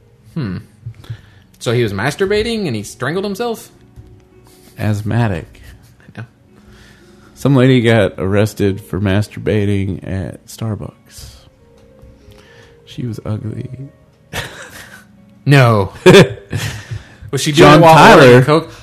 So he was masturbating and he strangled himself? Asthmatic. No. Some lady got arrested for masturbating at Starbucks. She was ugly. No. Was she doing John it while Tyler. ordering Coke? I'll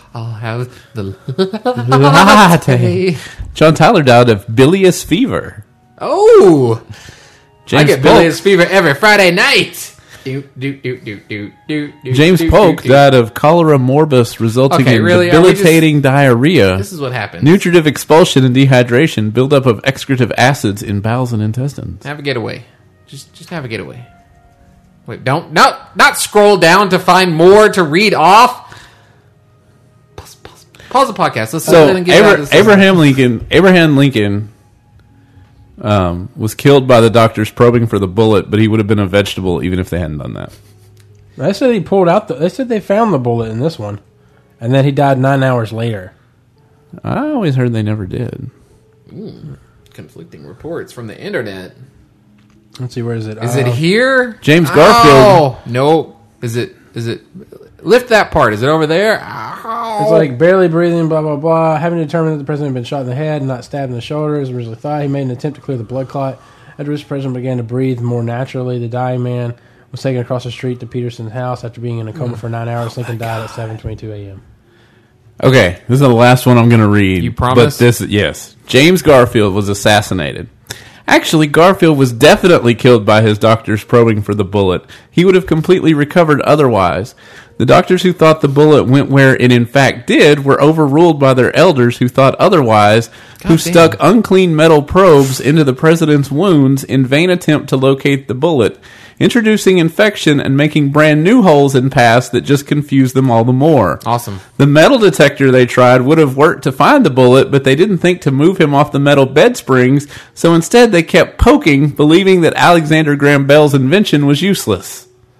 have the Latte. John Tyler died of bilious fever. Oh, James I get Polk, bilious fever every Friday night. Do, do, do, do, do, do, do, James do, Polk do, do. died of cholera morbus, resulting Okay, in really? Are we debilitating diarrhea, This is what happens. nutritive expulsion and dehydration, buildup of excretive acids in bowels and intestines. Have a getaway. Just, just have a getaway. Wait, don't, no, not scroll down to find more to read off. Pause, pause, pause the podcast. Let's So let get Abra- out of this. Abraham Lincoln, Abraham Lincoln, um, was killed by the doctors probing for the bullet, but he would have been a vegetable even if they hadn't done that. They said he pulled out the. They said they found the bullet in this one, and then he died nine hours later. I always heard they never did. Conflicting reports from the internet. Let's see, where is it? Is Uh, it here? James Oh, Garfield. no. Is it? Is it? Lift that part. Is it over there? Ow. It's like barely breathing, blah, blah, blah. Having determined that the president had been shot in the head and not stabbed in the shoulder, as originally thought, he made an attempt to clear the blood clot. After which the president began to breathe more naturally. The dying man was taken across the street to Peterson's house after being in a coma for nine hours. Lincoln died at seven twenty-two a.m. Okay, this is the last one I'm going to read. You promise? But this, yes. James Garfield was assassinated. Actually, Garfield was definitely killed by his doctors probing for the bullet. He would have completely recovered otherwise. The doctors who thought the bullet went where it in fact did were overruled by their elders who thought otherwise, God who damn. stuck unclean metal probes into the president's wounds in vain attempt to locate the bullet, introducing infection and making brand new holes in paths that just confused them all the more. Awesome. The metal detector they tried would have worked to find the bullet, but they didn't think to move him off the metal bed springs, so instead they kept poking, believing that Alexander Graham Bell's invention was useless.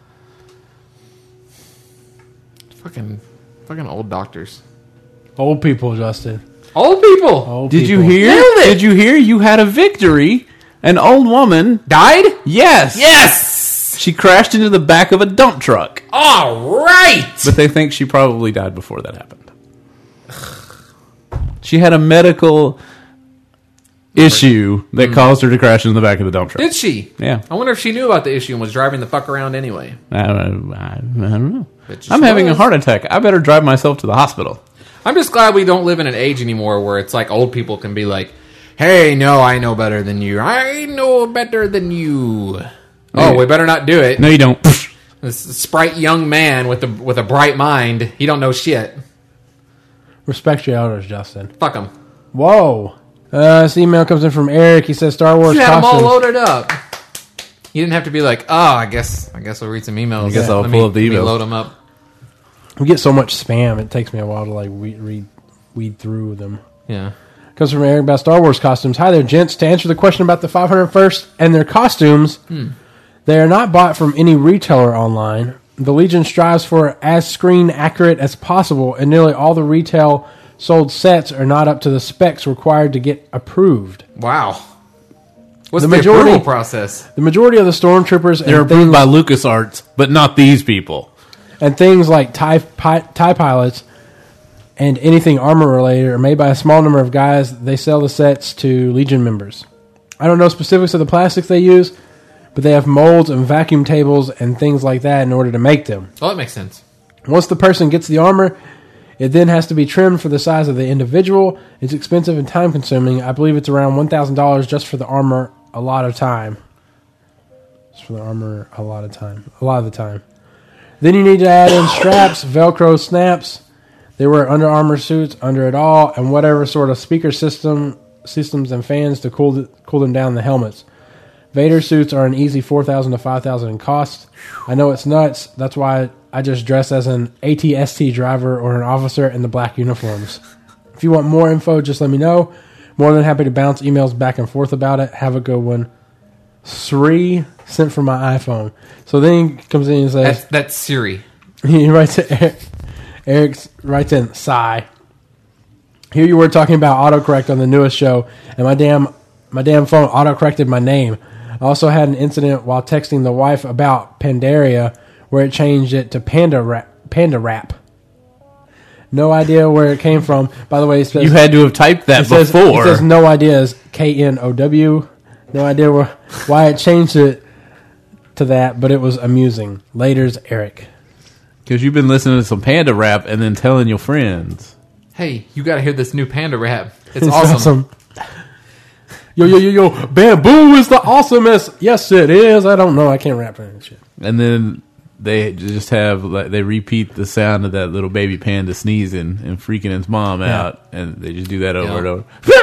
Fucking, fucking old doctors. Old people, Justin. Old people Old Did you people. hear? Nailed it! Did you hear? You had a victory. An old woman. died. Yes. Yes. She crashed into the back of a dump truck. All right. But they think she probably died before that happened. She had a medical issue that caused her to crash into the back of the dump truck. Did she? Yeah. I wonder if she knew about the issue and was driving the fuck around anyway. I, I, I don't know. Bet she I'm having a was. heart attack. I better drive myself to the hospital. I'm just glad we don't live in an age anymore where it's like old people can be like, "Hey, no, I know better than you. I know better than you." Oh, we better not do it. No, you don't. This sprite young man with a with a bright mind, he don't know shit. Respect your elders, Justin. Fuck him. Whoa. Uh, this email comes in from Eric. He says Star Wars You had them all costumes. loaded up. You didn't have to be like, "Oh, I guess I guess I'll read some emails." I guess I'll Let pull me- up the let me emails. Load them up. We get so much spam, it takes me a while to like weed, read, weed through them. Yeah. Comes from Eric about Star Wars costumes. Hi there, gents. To answer the question about the five hundred first and their costumes, they are not bought from any retailer online. The Legion strives for as screen accurate as possible, and nearly all the retail sold sets are not up to the specs required to get approved. Wow. What's The the, majority- approval process? The majority of the stormtroopers They're and approved things, by LucasArts, but not these people. and things like TIE, pi, TIE pilots and anything armor related are made by a small number of guys. They sell the sets to Legion members. I don't know specifics of the plastics they use, but they have molds and vacuum tables and things like that in order to make them. Oh, that makes sense. Once the person gets the armor, it then has to be trimmed for the size of the individual. It's expensive and time consuming. I believe it's around one thousand dollars just for the armor a lot of time. Just for the armor a lot of time. A lot of the time. Then you need to add in straps, Velcro snaps. They wear Under Armour suits under it all, and whatever sort of speaker system systems and fans to cool the, cool them down the helmets. Vader suits are an easy four thousand to five thousand in cost. I know it's nuts. That's why I just dress as an A T S T driver or an officer in the black uniforms. If you want more info, just let me know. More than happy to bounce emails back and forth about it. Have a good one. Sri sent from my iPhone. So then he comes in and That's says, that's Siri. he writes to Eric, Eric writes in, sigh. Here you were talking about autocorrect on the newest show, and my damn my damn phone autocorrected my name. I also had an incident while texting the wife about Pandaria, where it changed it to Panda Rap. Panda Rap. No idea where it came from. By the way, it says, You had to have typed that it says, before. It says no idea is K N O W. No idea where, why it changed it to that, but it was amusing. Later's Eric. Because you've been listening to some Panda rap and then telling your friends. Hey, you got to hear this new Panda rap. It's, It's awesome. awesome. Yo, yo, yo, yo. Bamboo is the awesomest. Yes, it is. I don't know. I can't rap that shit. And then they just have like they repeat the sound of that little baby panda sneezing and freaking his mom Yeah. out, and they just do that over Yeah. and over.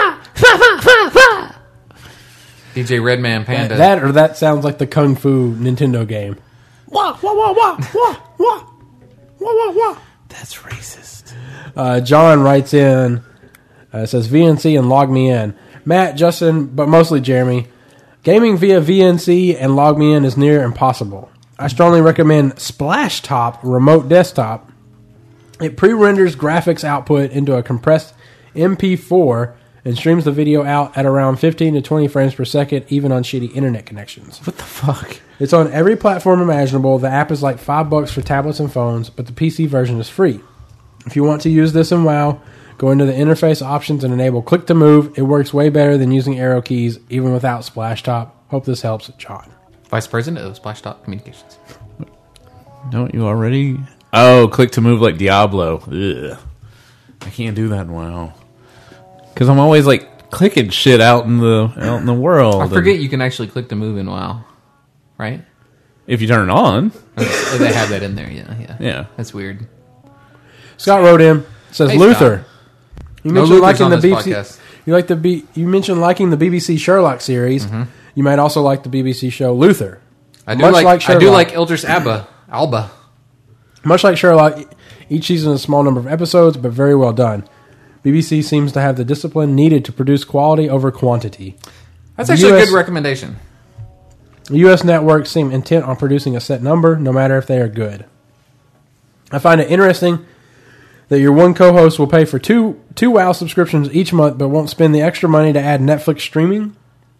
D J Redman Panda. That or that sounds like the Kung Fu Nintendo game. Wah, wah, wah, wah, wah, wah, wah, wah, wah. That's racist. Uh, John writes in, uh, says V N C and log me in. Matt, Justin, but mostly Jeremy. Gaming via V N C and log me in is near impossible. I strongly recommend Splashtop Remote Desktop. It pre-renders graphics output into a compressed M P four and streams the video out at around fifteen to twenty frames per second, even on shitty internet connections. What the fuck? It's on every platform imaginable. The app is like five bucks for tablets and phones, but the P C version is free. If you want to use this in WoW, go into the interface options and enable click to move. It works way better than using arrow keys, even without Splashtop. Hope this helps, John. Vice President of Splashtop Communications. Don't you already? Oh, click to move like Diablo. Ugh. I can't do that in WoW. Because I'm always like clicking shit out in the out in the world. I forget And you can actually click to move in WoW. Right? if you turn it on. Oh, they have that in there, yeah. Yeah. Yeah. That's weird. Scott wrote in, says Hey, Luther. You No mentioned Luther's liking on the this B B C. podcast. You like the B. You mentioned liking the B B C Sherlock series. Mm-hmm. You might also like the B B C show Luther. I do Much like, like I do Sherlock. like Eldris Alba. Alba. Much like Sherlock, each season is a small number of episodes, but very well done. B B C seems to have the discipline needed to produce quality over quantity. That's The actually U a S good recommendation. The U S networks seem intent on producing a set number, no matter if they are good. I find it interesting that your one co-host will pay for two two WoW subscriptions each month, but won't spend the extra money to add Netflix streaming.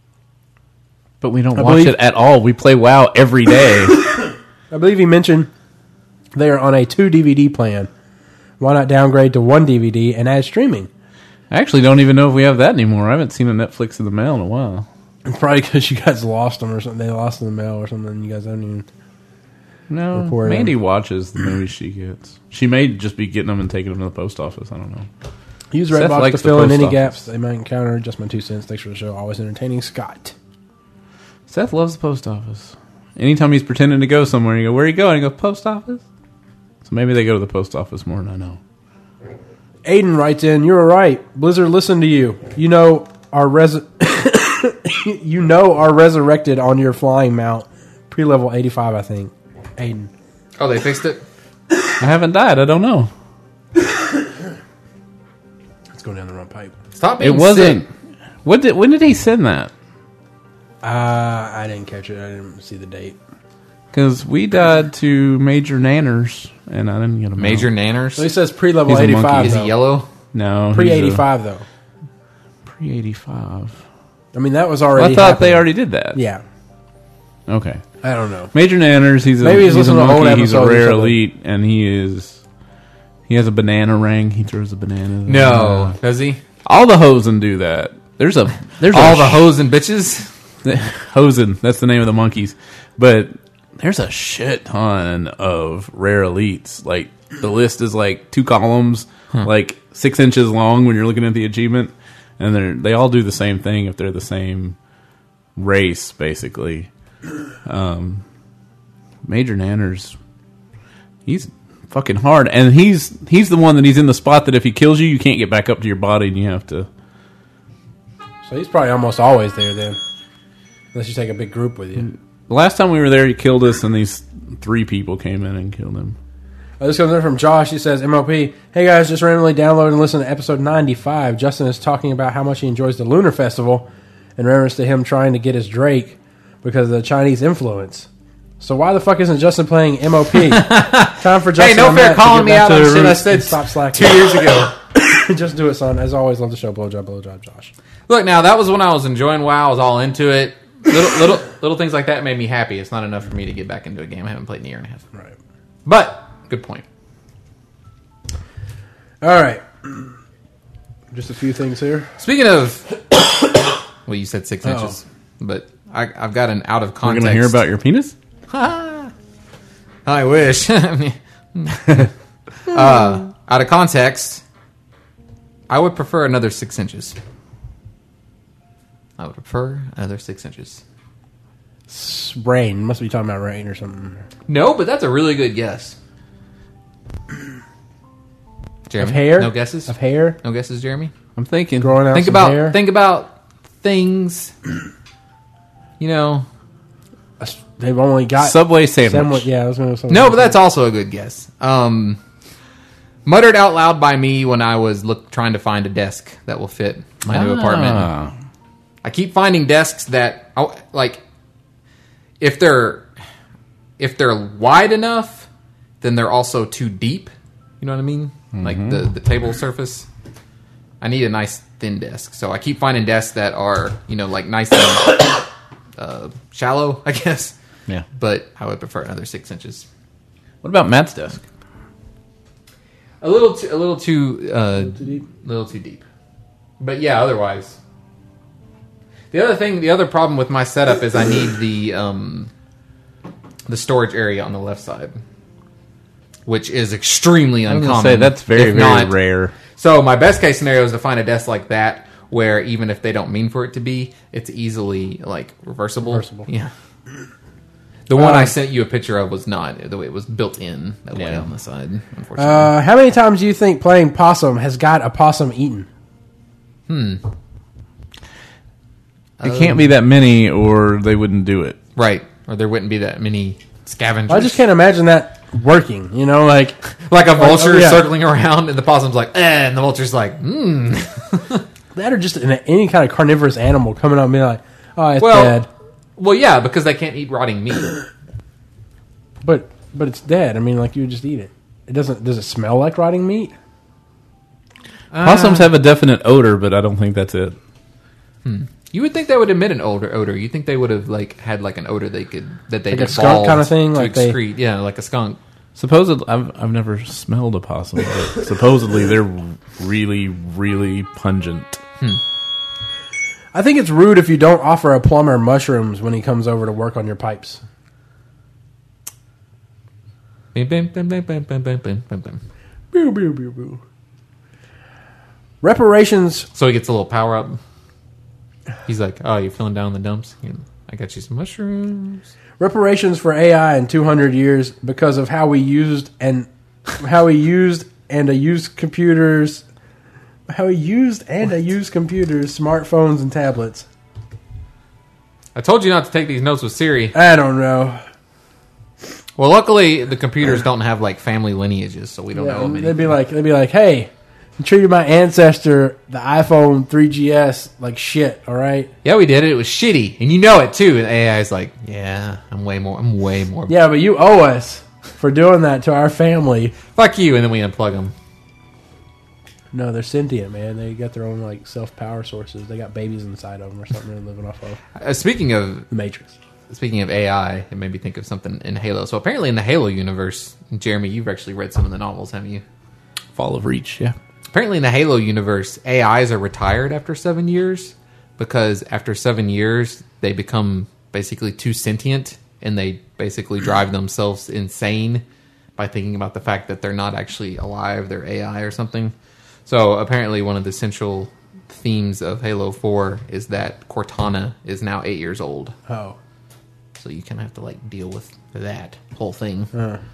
But we don't I watch believe- it at all. We play WoW every day. I believe he mentioned they are on a two D V D plan. Why not downgrade to one D V D and add streaming? I actually don't even know if we have that anymore. I haven't seen a Netflix in the mail in a while. It's probably because you guys lost them or something. They lost in the mail or something. You guys don't even. No, Report Mandy in. watches the movies she gets. She may just be getting them and taking them to the post office. I don't know. Use Seth Redbox to likes the fill in post any office. gaps they might encounter. Just my two cents. Thanks for the show. Always entertaining, Scott. Seth loves the post office. Anytime he's pretending to go somewhere, you go, "Where are you going?" He goes, "Post office." So maybe they go to the post office more than I know. Aiden writes in, "You were right. Blizzard listened to you. You know our res. you know are resurrected on your flying mount, pre-level eighty-five, I think." Aiden, Oh, they fixed it? I haven't died. I don't know. let's go down the wrong pipe. Stop It being wasn't. sick. What did? When did he send that? Uh, I didn't catch it. I didn't see the date. Because we died to Major Nanners, and I didn't get a Major mail. Nanners? So he says pre-level He's a eighty-five. monkey. Is though. he yellow? No, Pre eighty-five though. Pre eighty-five. I mean, that was Well, already. I thought they happening. already did that. Yeah, Okay. I don't know. Major Nanners. He's a, Maybe he's he's a listening to old monkey. He's a episodes or rare something. elite, and he is. He has a banana ring. He throws a banana. No. Does he? All the hosen do that. There's a there's All a the hoes and bitches? hosen. That's the name of the monkeys. But there's a shit ton of rare elites. Like the list is like two columns, like six inches long when you're looking at the achievement, and they they all do the same thing if they're the same race, basically. Um, Major Nanners, he's fucking hard, and he's he's the one that he's in the spot that if he kills you, you can't get back up to your body, and you have to. So he's probably almost always there then, unless you take a big group with you. The last time we were there, he killed us, and these three people came in and killed him. Uh, this comes in from Josh. He says, M L P, hey guys, just randomly download and listen to episode ninety-five. Justin is talking about how much he enjoys the Lunar Festival in reference to him trying to get his Drake because of the Chinese influence. So why the fuck isn't Justin playing M O P? Time for Justin. Hey, no and fair Matt to calling get me back out to on the shit I roots said and stop slacking. Two years ago. Just do it, son. As always, love the show. Blowjob, blowjob, Josh. Look, now, that was when I was enjoying WoW. I was all into it. Little little little things like that made me happy. It's not enough for me to get back into a game. I haven't played in a year and a half. Right. But, good point. All right. Just a few things here. Speaking of... well, you said six inches. But I, I've got an out of We're context... going to hear about your penis? I wish. uh, out of context, I would prefer another six inches. I would prefer another six inches. S- Rain. Must be talking about rain or something. No, but that's a really good guess. Jeremy, Of hair? No guesses. Of hair? No guesses, Jeremy. I'm thinking. Growing out Think some about hair? think about things. You know. They've only got... Subway sandwich. Sandwich, yeah, I was going to say... No, but that's also a good guess. Um, muttered out loud by me when I was look trying to find a desk that will fit my new apartment. Ah. I keep finding desks that, oh, like, if they're if they're wide enough, then they're also too deep. You know what I mean? Mm-hmm. Like the the table surface. I need a nice thin desk, so I keep finding desks that are, you know, like nice and uh, shallow, I guess. Yeah. But I would prefer another six inches. What about Matt's desk? A little too, a little too, uh, Too deep? little too deep. But yeah, otherwise. The other thing, the other problem with my setup is I need the um, the storage area on the left side, which is extremely I was uncommon. gonna say that's very if very not- rare. So my best case scenario is to find a desk like that, where even if they don't mean for it to be, it's easily like reversible. Reversible. Yeah. The one Uh, I sent you a picture of was not. The way it was built in that way Yeah. on the side. Unfortunately. Uh, how many times do you think playing possum has got a possum eaten? It can't be that many, or they wouldn't do it. Right. Or there wouldn't be that many scavengers. I just can't imagine that working. You know, like... Like a vulture oh, yeah. circling around, and the possum's like, eh, and the vulture's like, hmm. That or just an, any kind of carnivorous animal coming up and being like, oh, it's Well, dead. well, yeah, because they can't eat rotting meat. But but it's dead. I mean, like, you would just eat it. It doesn't... Does it smell like rotting meat? Possums have a definite odor, but I don't think that's it. You would think they would emit an odor. Odor. You think they would have like had like an odor they could that they Like a could skunk evolve kinda thing? to Like they- excrete. Yeah, like a skunk. Supposedly, I've I've never smelled a possum, but supposedly they're really really pungent. I think it's rude if you don't offer a plumber mushrooms when he comes over to work on your pipes. Bim, bim, bim, bim, bim, bim, bim, bim, bim, bim. Boo, boo, boo, boo. Reparations... So he gets a little power up. He's like, "Oh, you're feeling down in the dumps? Here, I got you some mushrooms." Reparations for A I in two hundred years because of how we used and how we used and a used computers, how we used and a used computers, smartphones, and tablets. I told you not to take these notes with Siri. I don't know. Well, luckily the computers don't have like family lineages, so we don't Yeah, know many. they'd be like, they'd be like, hey, you treated my ancestor, the iPhone three G S, like shit. All right. Yeah, we did it. It was shitty, and you know it too. And A I is like, "Yeah, I'm way more. I'm way more. Yeah, but you owe us for doing that to our family. Fuck you." And then we unplug them. No, they're sentient, man. They got their own like self power sources. They got babies inside of them or something they're living off of. Uh, speaking of The Matrix. speaking of A I, it made me think of something in Halo. So apparently, in the Halo universe, Jeremy, you've actually read some of the novels, haven't you? Fall of Reach, yeah. Apparently, in the Halo universe, A Is are retired after seven years because after seven years, they become basically too sentient and they basically drive themselves insane by thinking about the fact that they're not actually alive, they're A I or something. So apparently, one of the central themes of Halo four is that Cortana is now eight years old. Oh. So you kind of have to like deal with that whole thing.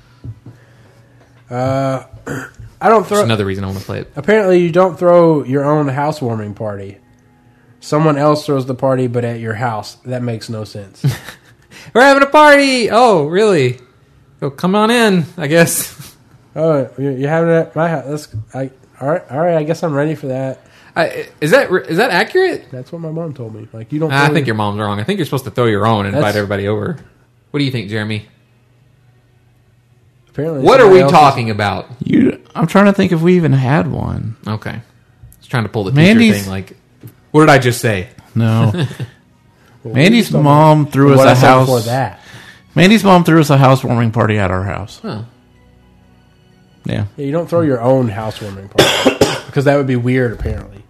Uh, I don't That's throw. another reason I want to play it. Apparently, you don't throw your own housewarming party. Someone else throws the party, but at your house. That makes no sense. We're having a party. Oh, really? Oh, come on in, I guess. Oh, you're you're having it at my house. That's, I, all right, all right. I guess I'm ready for that. I, is that is that accurate? That's what my mom told me. Like you don't. I throw think your mom's wrong. I think you're supposed to throw your own and That's- invite everybody over. What do you think, Jeremy? Apparently, What are somebody we else talking about? You, I'm trying to think if we even had one. Okay, just trying to pull the Mandy's- teacher thing. Like, what did I just say? No. is- Well, Mandy's what mom threw us what a I said house. before that. Mandy's mom threw us a housewarming party at our house. Huh. Yeah. Yeah, you don't throw your own housewarming party because that would be weird. Apparently,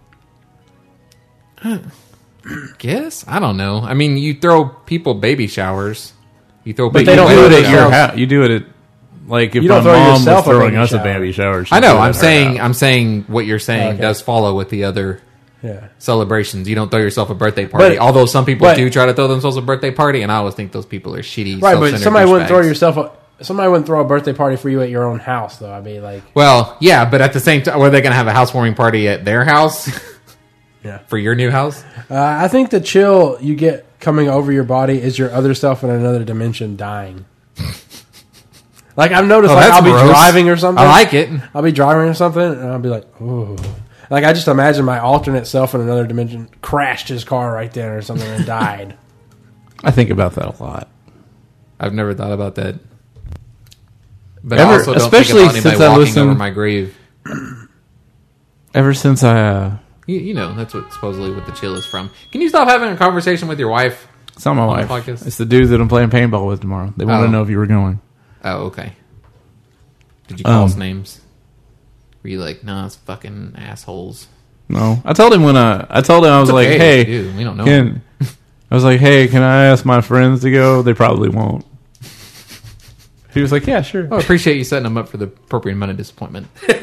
Guess I don't know. I mean, you throw people baby showers. You throw, But baby they don't You do do it it at at your themselves. house. You do it at Like if You my don't throw mom was yourself a throwing baby us a shower. baby shower, she'd I know. do it I'm her saying. house. I'm saying what you're saying Okay. does follow with the other Yeah. celebrations. You don't throw yourself a birthday party. But- Although some people but- do try to throw themselves a birthday party, and I always think those people are shitty. Right, but self-centered somebody wouldn't throw douchebags. yourself a somebody wouldn't throw a birthday party for you at your own house, though. I'd be like, Well, yeah, but at the same time, were they going to have a housewarming party at their house yeah. for your new house? Uh, I think the chill you get coming over your body is your other self in another dimension dying. Like I've noticed, Oh, like that's I'll be gross. driving or something. I like it. I'll be driving or something, and I'll be like, ooh. Like I just imagine my alternate self in another dimension crashed his car right there or something and died. I think about that a lot. I've never thought about that. But Ever- I also don't especially think about anybody since I walking listen- over my grave. Ever since I, uh, You, you know, that's what supposedly what the chill is from. Can you stop having a conversation with your wife? it's not my On the wife. podcast? It's the dudes that I'm playing paintball with tomorrow. They want Oh. to know if you were going. Oh, okay. Did you call Um, us names? Were you like, nah, it's fucking assholes? No, I told him when I, I told him I was It's like, okay, hey, dude, we don't know. can, I was like, hey, can I ask my friends to go? They probably won't. He was like, yeah, sure. Oh, I appreciate you setting them up for the appropriate amount of disappointment.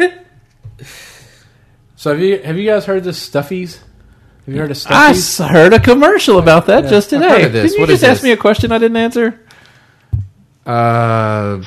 So have you have you guys heard the Stuffies? Have you heard of I Stuffies? s- heard a commercial about that just I've today. heard of this. Didn't you What just is ask this? me a question I didn't answer? Uh,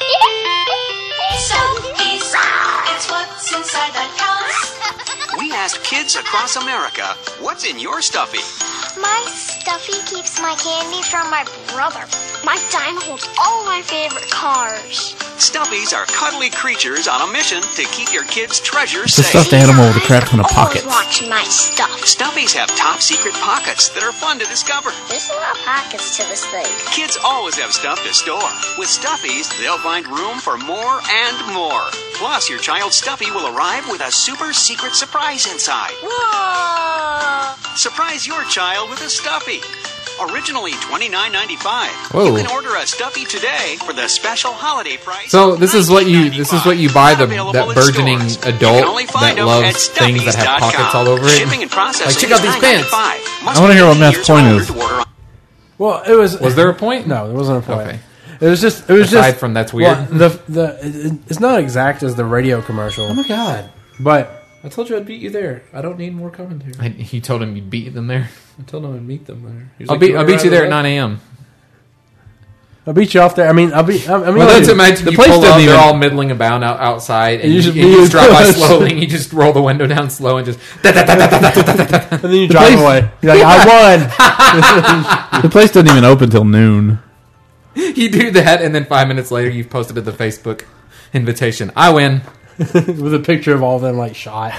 Stuffies, it's what's inside that house. We asked kids across America, what's in your stuffy? My stuffy keeps my candy from my brother. My dime holds all my favorite cars. Stuffies are cuddly creatures on a mission to keep your kids' treasures It's a safe. stuffed animal with a crap ton of Always pockets. watching my stuff. Stuffies have top secret pockets that are fun to discover. There's a lot of pockets to this thing. Kids always have stuff to store. With Stuffies, they'll find room for more and more. Plus, your child's stuffy will arrive with a super secret surprise inside. Whoa! Surprise your child with a stuffy. Originally twenty-nine ninety-five. Whoa. You can order a stuffy today for the special holiday price. so of this is what you this is what you buy the Not available that in burgeoning stores. You adult can only find that them loves at things that have stuffies dot com. pockets all over it. Shipping and processing Like, check out is these pants. nine ninety-five. Must I wanna be hear what eighteen Matt's years point older is. to order on- Well, it was. Was there a point? No, there wasn't a point. Okay. It was just. It was Aside just. from that's well, weird. the the it, it's not exact as the radio commercial, Oh my god. but I told you I'd beat you there. I don't need more commentary. I, you told him you beat them there. I told him I'd meet them there. He was I'll like, beat "You I'll wanna beat you ride there at with nine a.m. I'll beat you off there. I mean, I'll be. I, I mean, Well, I'll let's do- imagine the you place pull up, doesn't they're even- all middling about out, outside, and You you, just- and you you just drive by push. slowly, and you just roll the window down slow and just... and then you drive place- away. You're like, I won. The place doesn't even open till noon. You do that, and then five minutes later, you've posted to the Facebook invitation. I win. With a picture of all of them like shot.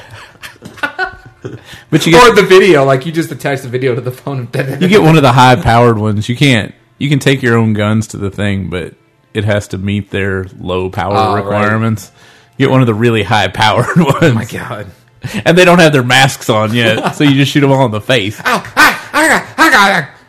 But you Or get the video, like you just attach the video to the phone. you get one of the high powered ones. You can't. You can take your own guns to the thing, but it has to meet their low power Oh, right. requirements. You get one of the really high powered ones. Oh my god! And they don't have their masks on yet, so you just shoot them all in the face. Oh, ah, I got, I got it.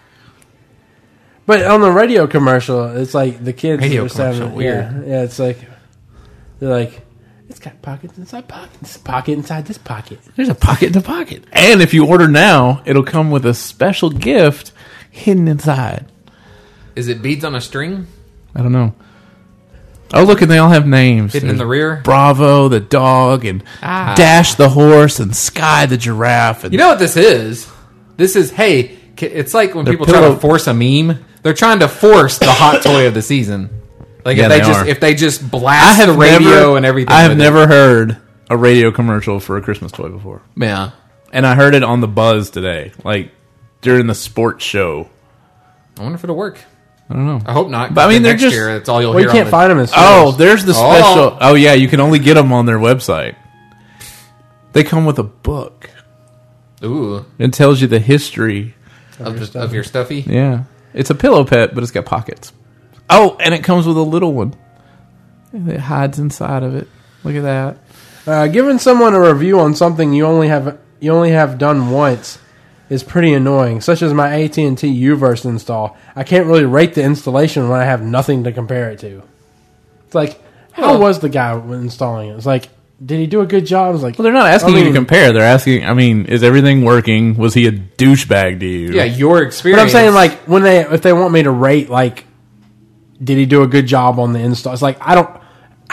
But on the radio commercial, it's like the kids. Radio are saying- commercial, weird. Yeah, yeah, it's like they're like, it's got pockets inside pockets, pocket inside this pocket. There's a pocket in the pocket. And if you order now, it'll come with a special gift hidden inside. Is it beads on a string? I don't know. Oh, look, and they all have names. Hidden in the rear? Bravo, the dog, and Ah. Dash the horse, and Sky the giraffe. And You know what this is? This is, hey, ki- it's like when The people try pillow- to force a meme. They're trying to force the hot toy of the season. Like Yeah, if they, they just are. if they just I blast have the radio never, and everything. I have with it. never heard a radio commercial for a Christmas toy before. Yeah. And I heard it on the Buzz today, like during the sports show. I wonder if it'll work. I don't know. I hope not. But I mean, Then they're next just- year, that's all you'll Well, you hear. can't on find them in stores. Oh, there's the Oh. special. Oh, yeah, you can only get them on their website. They come with a book. the... Ooh, It tells you the history. of, the, of your stuffy. Yeah. It's a pillow pet, but it's got pockets. Oh, and it comes with a little one. It hides inside of it. Look at that. Uh, giving someone a review on something you only have you only have done once is pretty annoying. Such as my A T and T U-verse install. I can't really rate the installation when I have nothing to compare it to. It's like, how Well- was the guy when installing it? It's like, did he do a good job? It's like, Well, they're not asking I you mean- to compare. They're asking, I mean, is everything working? Was he a douchebag to you? Yeah, your But experience. I'm saying, like, when they if they want me to rate, like, did he do a good job on the install? It's like I don't.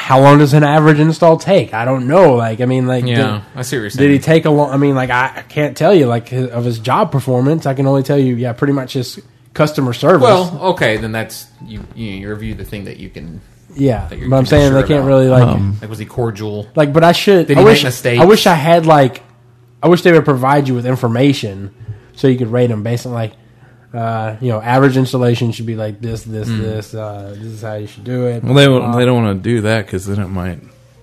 how long does an average install take? I don't know. Like, I mean, like, Yeah, did, I see what you're saying. did he take a long? I mean, like, I, I can't tell you, like, his, of his job performance. I can only tell you, yeah, pretty much his customer service. Well, okay, then that's you. You, you review the thing that you can. yeah, that you're- but I'm you're saying sure they can't about. really like, Um, Like, was he cordial? like, but I should. Did I he make wish, mistakes? I wish I had like, I wish they would provide you with information so you could rate them based on like. Uh, you know, average installation should be like this, this, Hmm. this. Uh, this is how you should do it. Well, they Uh, they don't want to do that because then it might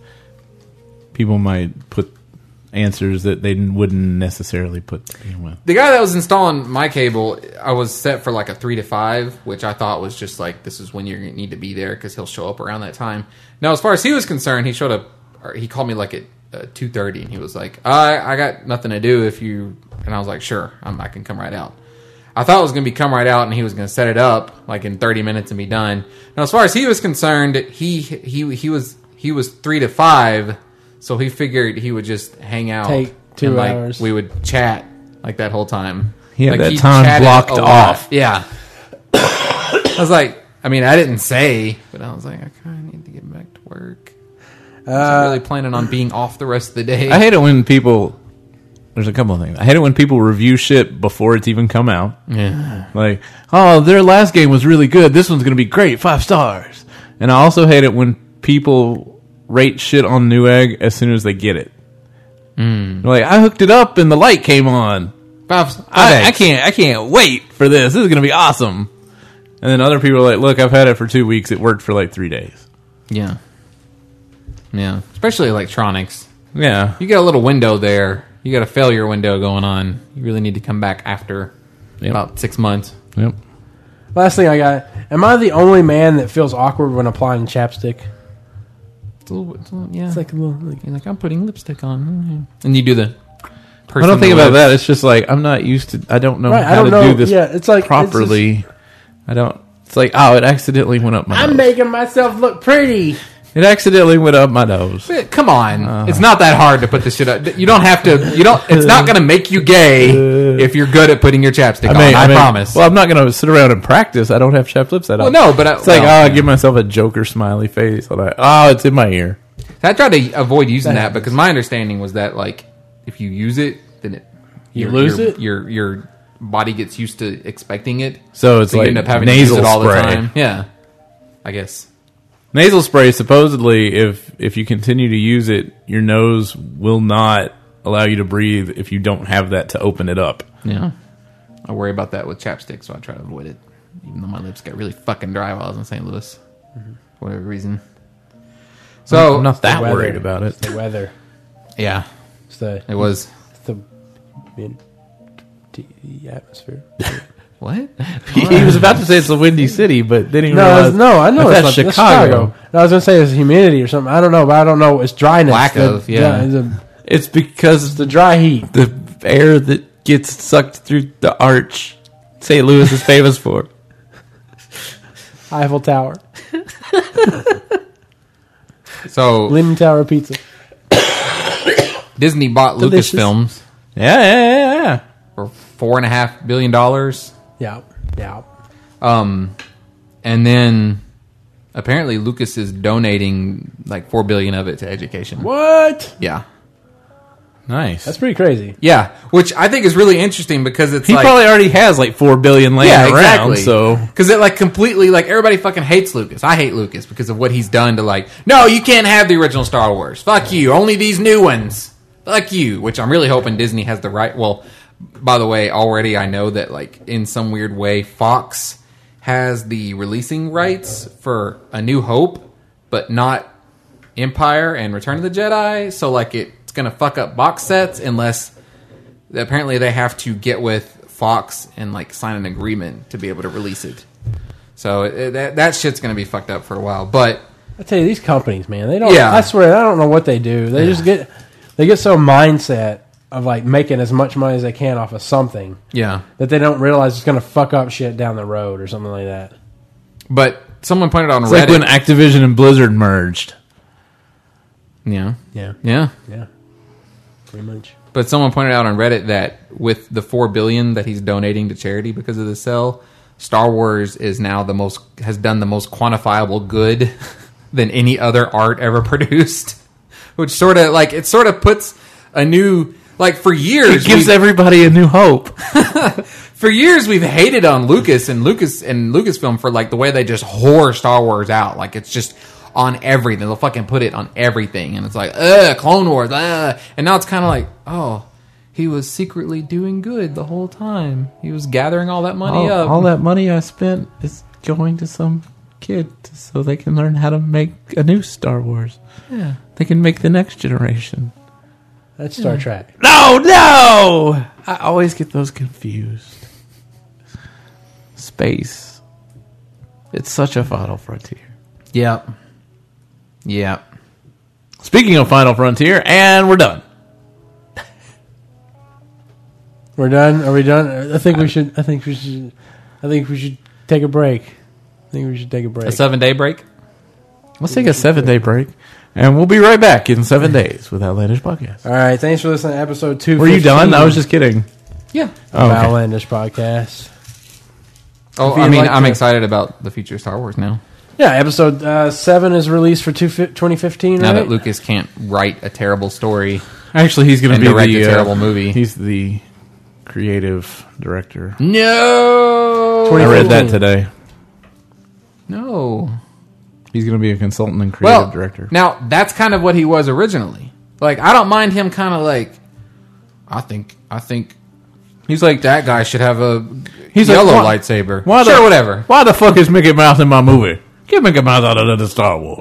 people might put answers that they wouldn't necessarily put to begin with. The guy that was installing my cable, I was set for like a three to five, which I thought was just like this is when you need to be there because he'll show up around that time. Now, as far as he was concerned, he showed up. Or he called me like at uh, two thirty, and he was like, "I I got nothing to do if you." And I was like, "Sure, I'm, I can come right out." I thought it was going to be come right out, and he was going to set it up like in thirty minutes and be done. Now, as far as he was concerned, he he he was he was three to five, so he figured he would just hang out, Take two and, like, hours. We would chat like that whole time. He had Like, that he time chatted blocked a lot. off. Yeah. I was like, I mean, I didn't say, but I was like, I kind of need to get back to work. I was really planning on being off the rest of the day. I hate it when people. There's a couple of things. I hate it when people review shit before it's even come out. Yeah. Like, oh, their last game was really good. This one's going to be great. Five stars. And I also hate it when people rate shit on Newegg as soon as they get it. Mm. Like, I hooked it up and the light came on. Five, five I, I eggs. can't. I can't wait for this. This is going to be awesome. And then other people are like, look, I've had it for two weeks. It worked for like three days. Yeah. Yeah. Especially electronics. Yeah. You get a little window there. You got a failure window going on. You really need to come back after Yep. about six months. Yep. Last thing I got. Am I the only man that feels awkward when applying chapstick? It's a little, it's a little, yeah. It's like a little. Like, You're like, I'm putting lipstick on. And you do the I don't think about that. It's just like I'm not used to. I don't know Right, I how don't to know. do this Yeah, it's like- it's properly. I don't. It's like oh, it accidentally went up my I'm nose. making myself look pretty. It accidentally went up my nose. Come on, Uh. it's not that hard to put this shit up. You don't have to. You don't. It's not going to make you gay if you're good at putting your chapstick on. I, mean, promise. Well, I'm not going to sit around and practice. I don't have chapped lips that Well, often. no, but I, It's like well, oh, I give myself a Joker smiley face. I'm like, oh, it's in my ear. I tried to avoid using That that because my understanding was that like if you use it, then it You your- lose your, it? Your your body gets used to expecting it, So it's so like you end up having nasal to use it all spray. the time. Yeah, I guess. Nasal spray. Supposedly, if if you continue to use it, your nose will not allow you to breathe if you don't have that to open it up. Yeah, I worry about that with chapstick, so I try to avoid it. Even though my lips got really fucking dry while I was in Saint Louis, for whatever reason. So I'm not that The weather. worried about it. It's the weather. yeah, It's the, it was it's the, in- the atmosphere. what? He was about to say it's a windy city, but then he No, realized it's, no, I know that's, it's not, that's Chicago. Chicago. No, I was gonna say it's humidity or something. I don't know, but I don't know. It's dryness. Lack The- of, yeah. it's, a, It's because it's the dry heat. the air that gets sucked through the arch Saint Louis is famous for. Eiffel Tower, So Leaning Tower pizza. Disney bought Delicious. Lucasfilms Yeah, yeah, yeah, yeah. for four and a half billion dollars. Yeah, yeah. Um, and then apparently Lucas is donating like four billion of it to education. What? Yeah, Nice. That's pretty crazy. yeah, which I think is really interesting because it's he like probably already has like four billion laying yeah, around. exactly. So because it like completely like everybody fucking hates Lucas. I hate Lucas because of what he's done to like. No, you can't have the original Star Wars. Fuck you. Only these new ones. Fuck you. Which I'm really hoping Disney has the right. Well, by the way, already I know that like in some weird way Fox has the releasing rights for A New Hope, but not Empire and Return of the Jedi. So like it's gonna fuck up box sets unless apparently they have to get with Fox and like sign an agreement to be able to release it. So it, that that shit's gonna be fucked up for a while. But I tell you, these companies, man, they don't. Yeah. I swear, I don't know what they do. They just get, they get so mindset of like making as much money as they can off of something yeah, that they don't realize it's going to fuck up shit down the road or something like that. but someone pointed out on it's Reddit. like when Activision and Blizzard merged. yeah, Yeah, yeah. yeah, pretty much. But someone pointed out on Reddit that with the four billion that he's donating to charity because of the sale, Star Wars is now the most has done the most quantifiable good than any other art ever produced. Which sort of like it sort of puts a new like for years It gives we've- everybody a new hope. for years we've hated on Lucas and Lucas and Lucasfilm for like the way they just whore Star Wars out. Like it's just on everything. They'll fucking put it on everything, and it's like, ugh, Clone Wars, ugh. And now it's kind of like, oh, he was secretly doing good the whole time. He was gathering all that money all, up. all that money I spent is going to some kid so they can learn how to make a new Star Wars. Yeah. They can make the next generation. That's Star Trek. No, no! I always get those confused. Space. It's such a Final Frontier. Yep. Yep. Speaking of Final Frontier, and we're done. We're done. Are we done? I think we should. I think we should. I think we should take a break. I think we should take a break. A seven day break? Let's take a seven-day break, and we'll be right back in seven days with Outlandish Podcast. All right. Thanks for listening to episode two. Were you done? I was just kidding. Yeah. Oh, okay. Outlandish Podcast. Oh, If you'd I mean, like I'm to- excited about the future Star Wars now. Yeah, episode uh, seven is released for two, twenty fifteen. Now right? that Lucas can't write a terrible story. Actually, he's going to And be direct the a uh, terrible movie. He's the creative director. No! I read that today. No. He's going to be a consultant and creative Well, director. now, that's kind of what he was originally. Like, I don't mind him kind of like, I think, I think He's like, that guy should have a He's like, yellow why- lightsaber. why the- sure, whatever. why the fuck is Mickey Mouse in my movie? Get Mickey Mouse out of the Star Wars.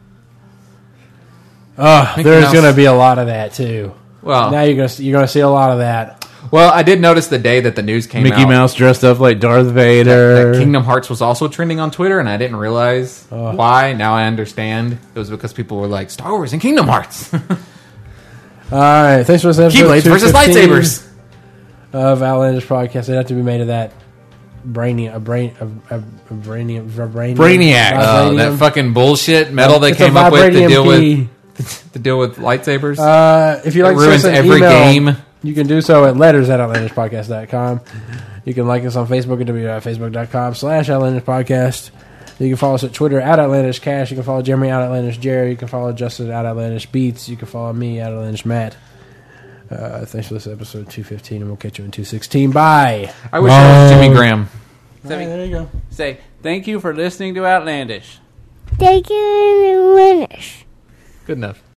Oh, Mickey there's Mouse. going to be a lot of that too. Well, Now you're going to you're going to see a lot of that. well, I did notice the day that the news came Mickey out. Mouse dressed up like Darth Vader. That Kingdom Hearts was also trending on Twitter, and I didn't realize why. Now I understand. It was because people were like, Star Wars and Kingdom Hearts. All right. Thanks for listening to Keyblades episode versus two fifteen lightsabers. of Outlandish Podcast. They have to be made of that brainy, a brain, a, a, a brainium, vibranium, Brainiac. Oh, that vibranium. fucking bullshit metal they It's a came up with to vibranium deal key. with to deal with lightsabers. Uh, if you It like to send ruins us an every email, game. you can do so at letters at outlandish podcast dot com. You can like us on Facebook at w w w dot facebook dot com slash outlandish podcast. You can follow us at Twitter at Outlandish Cash. You can follow Jeremy at Outlandish Jerry. You can follow Justin at Outlandish Beats. You can follow me at Outlandish Matt. Uh, thanks for this episode two fifteen, and we'll catch you in two sixteen. Bye. I wish I was Jimmy Graham. There you go. Say, thank you for listening to Outlandish. Thank you, Outlandish. Good enough.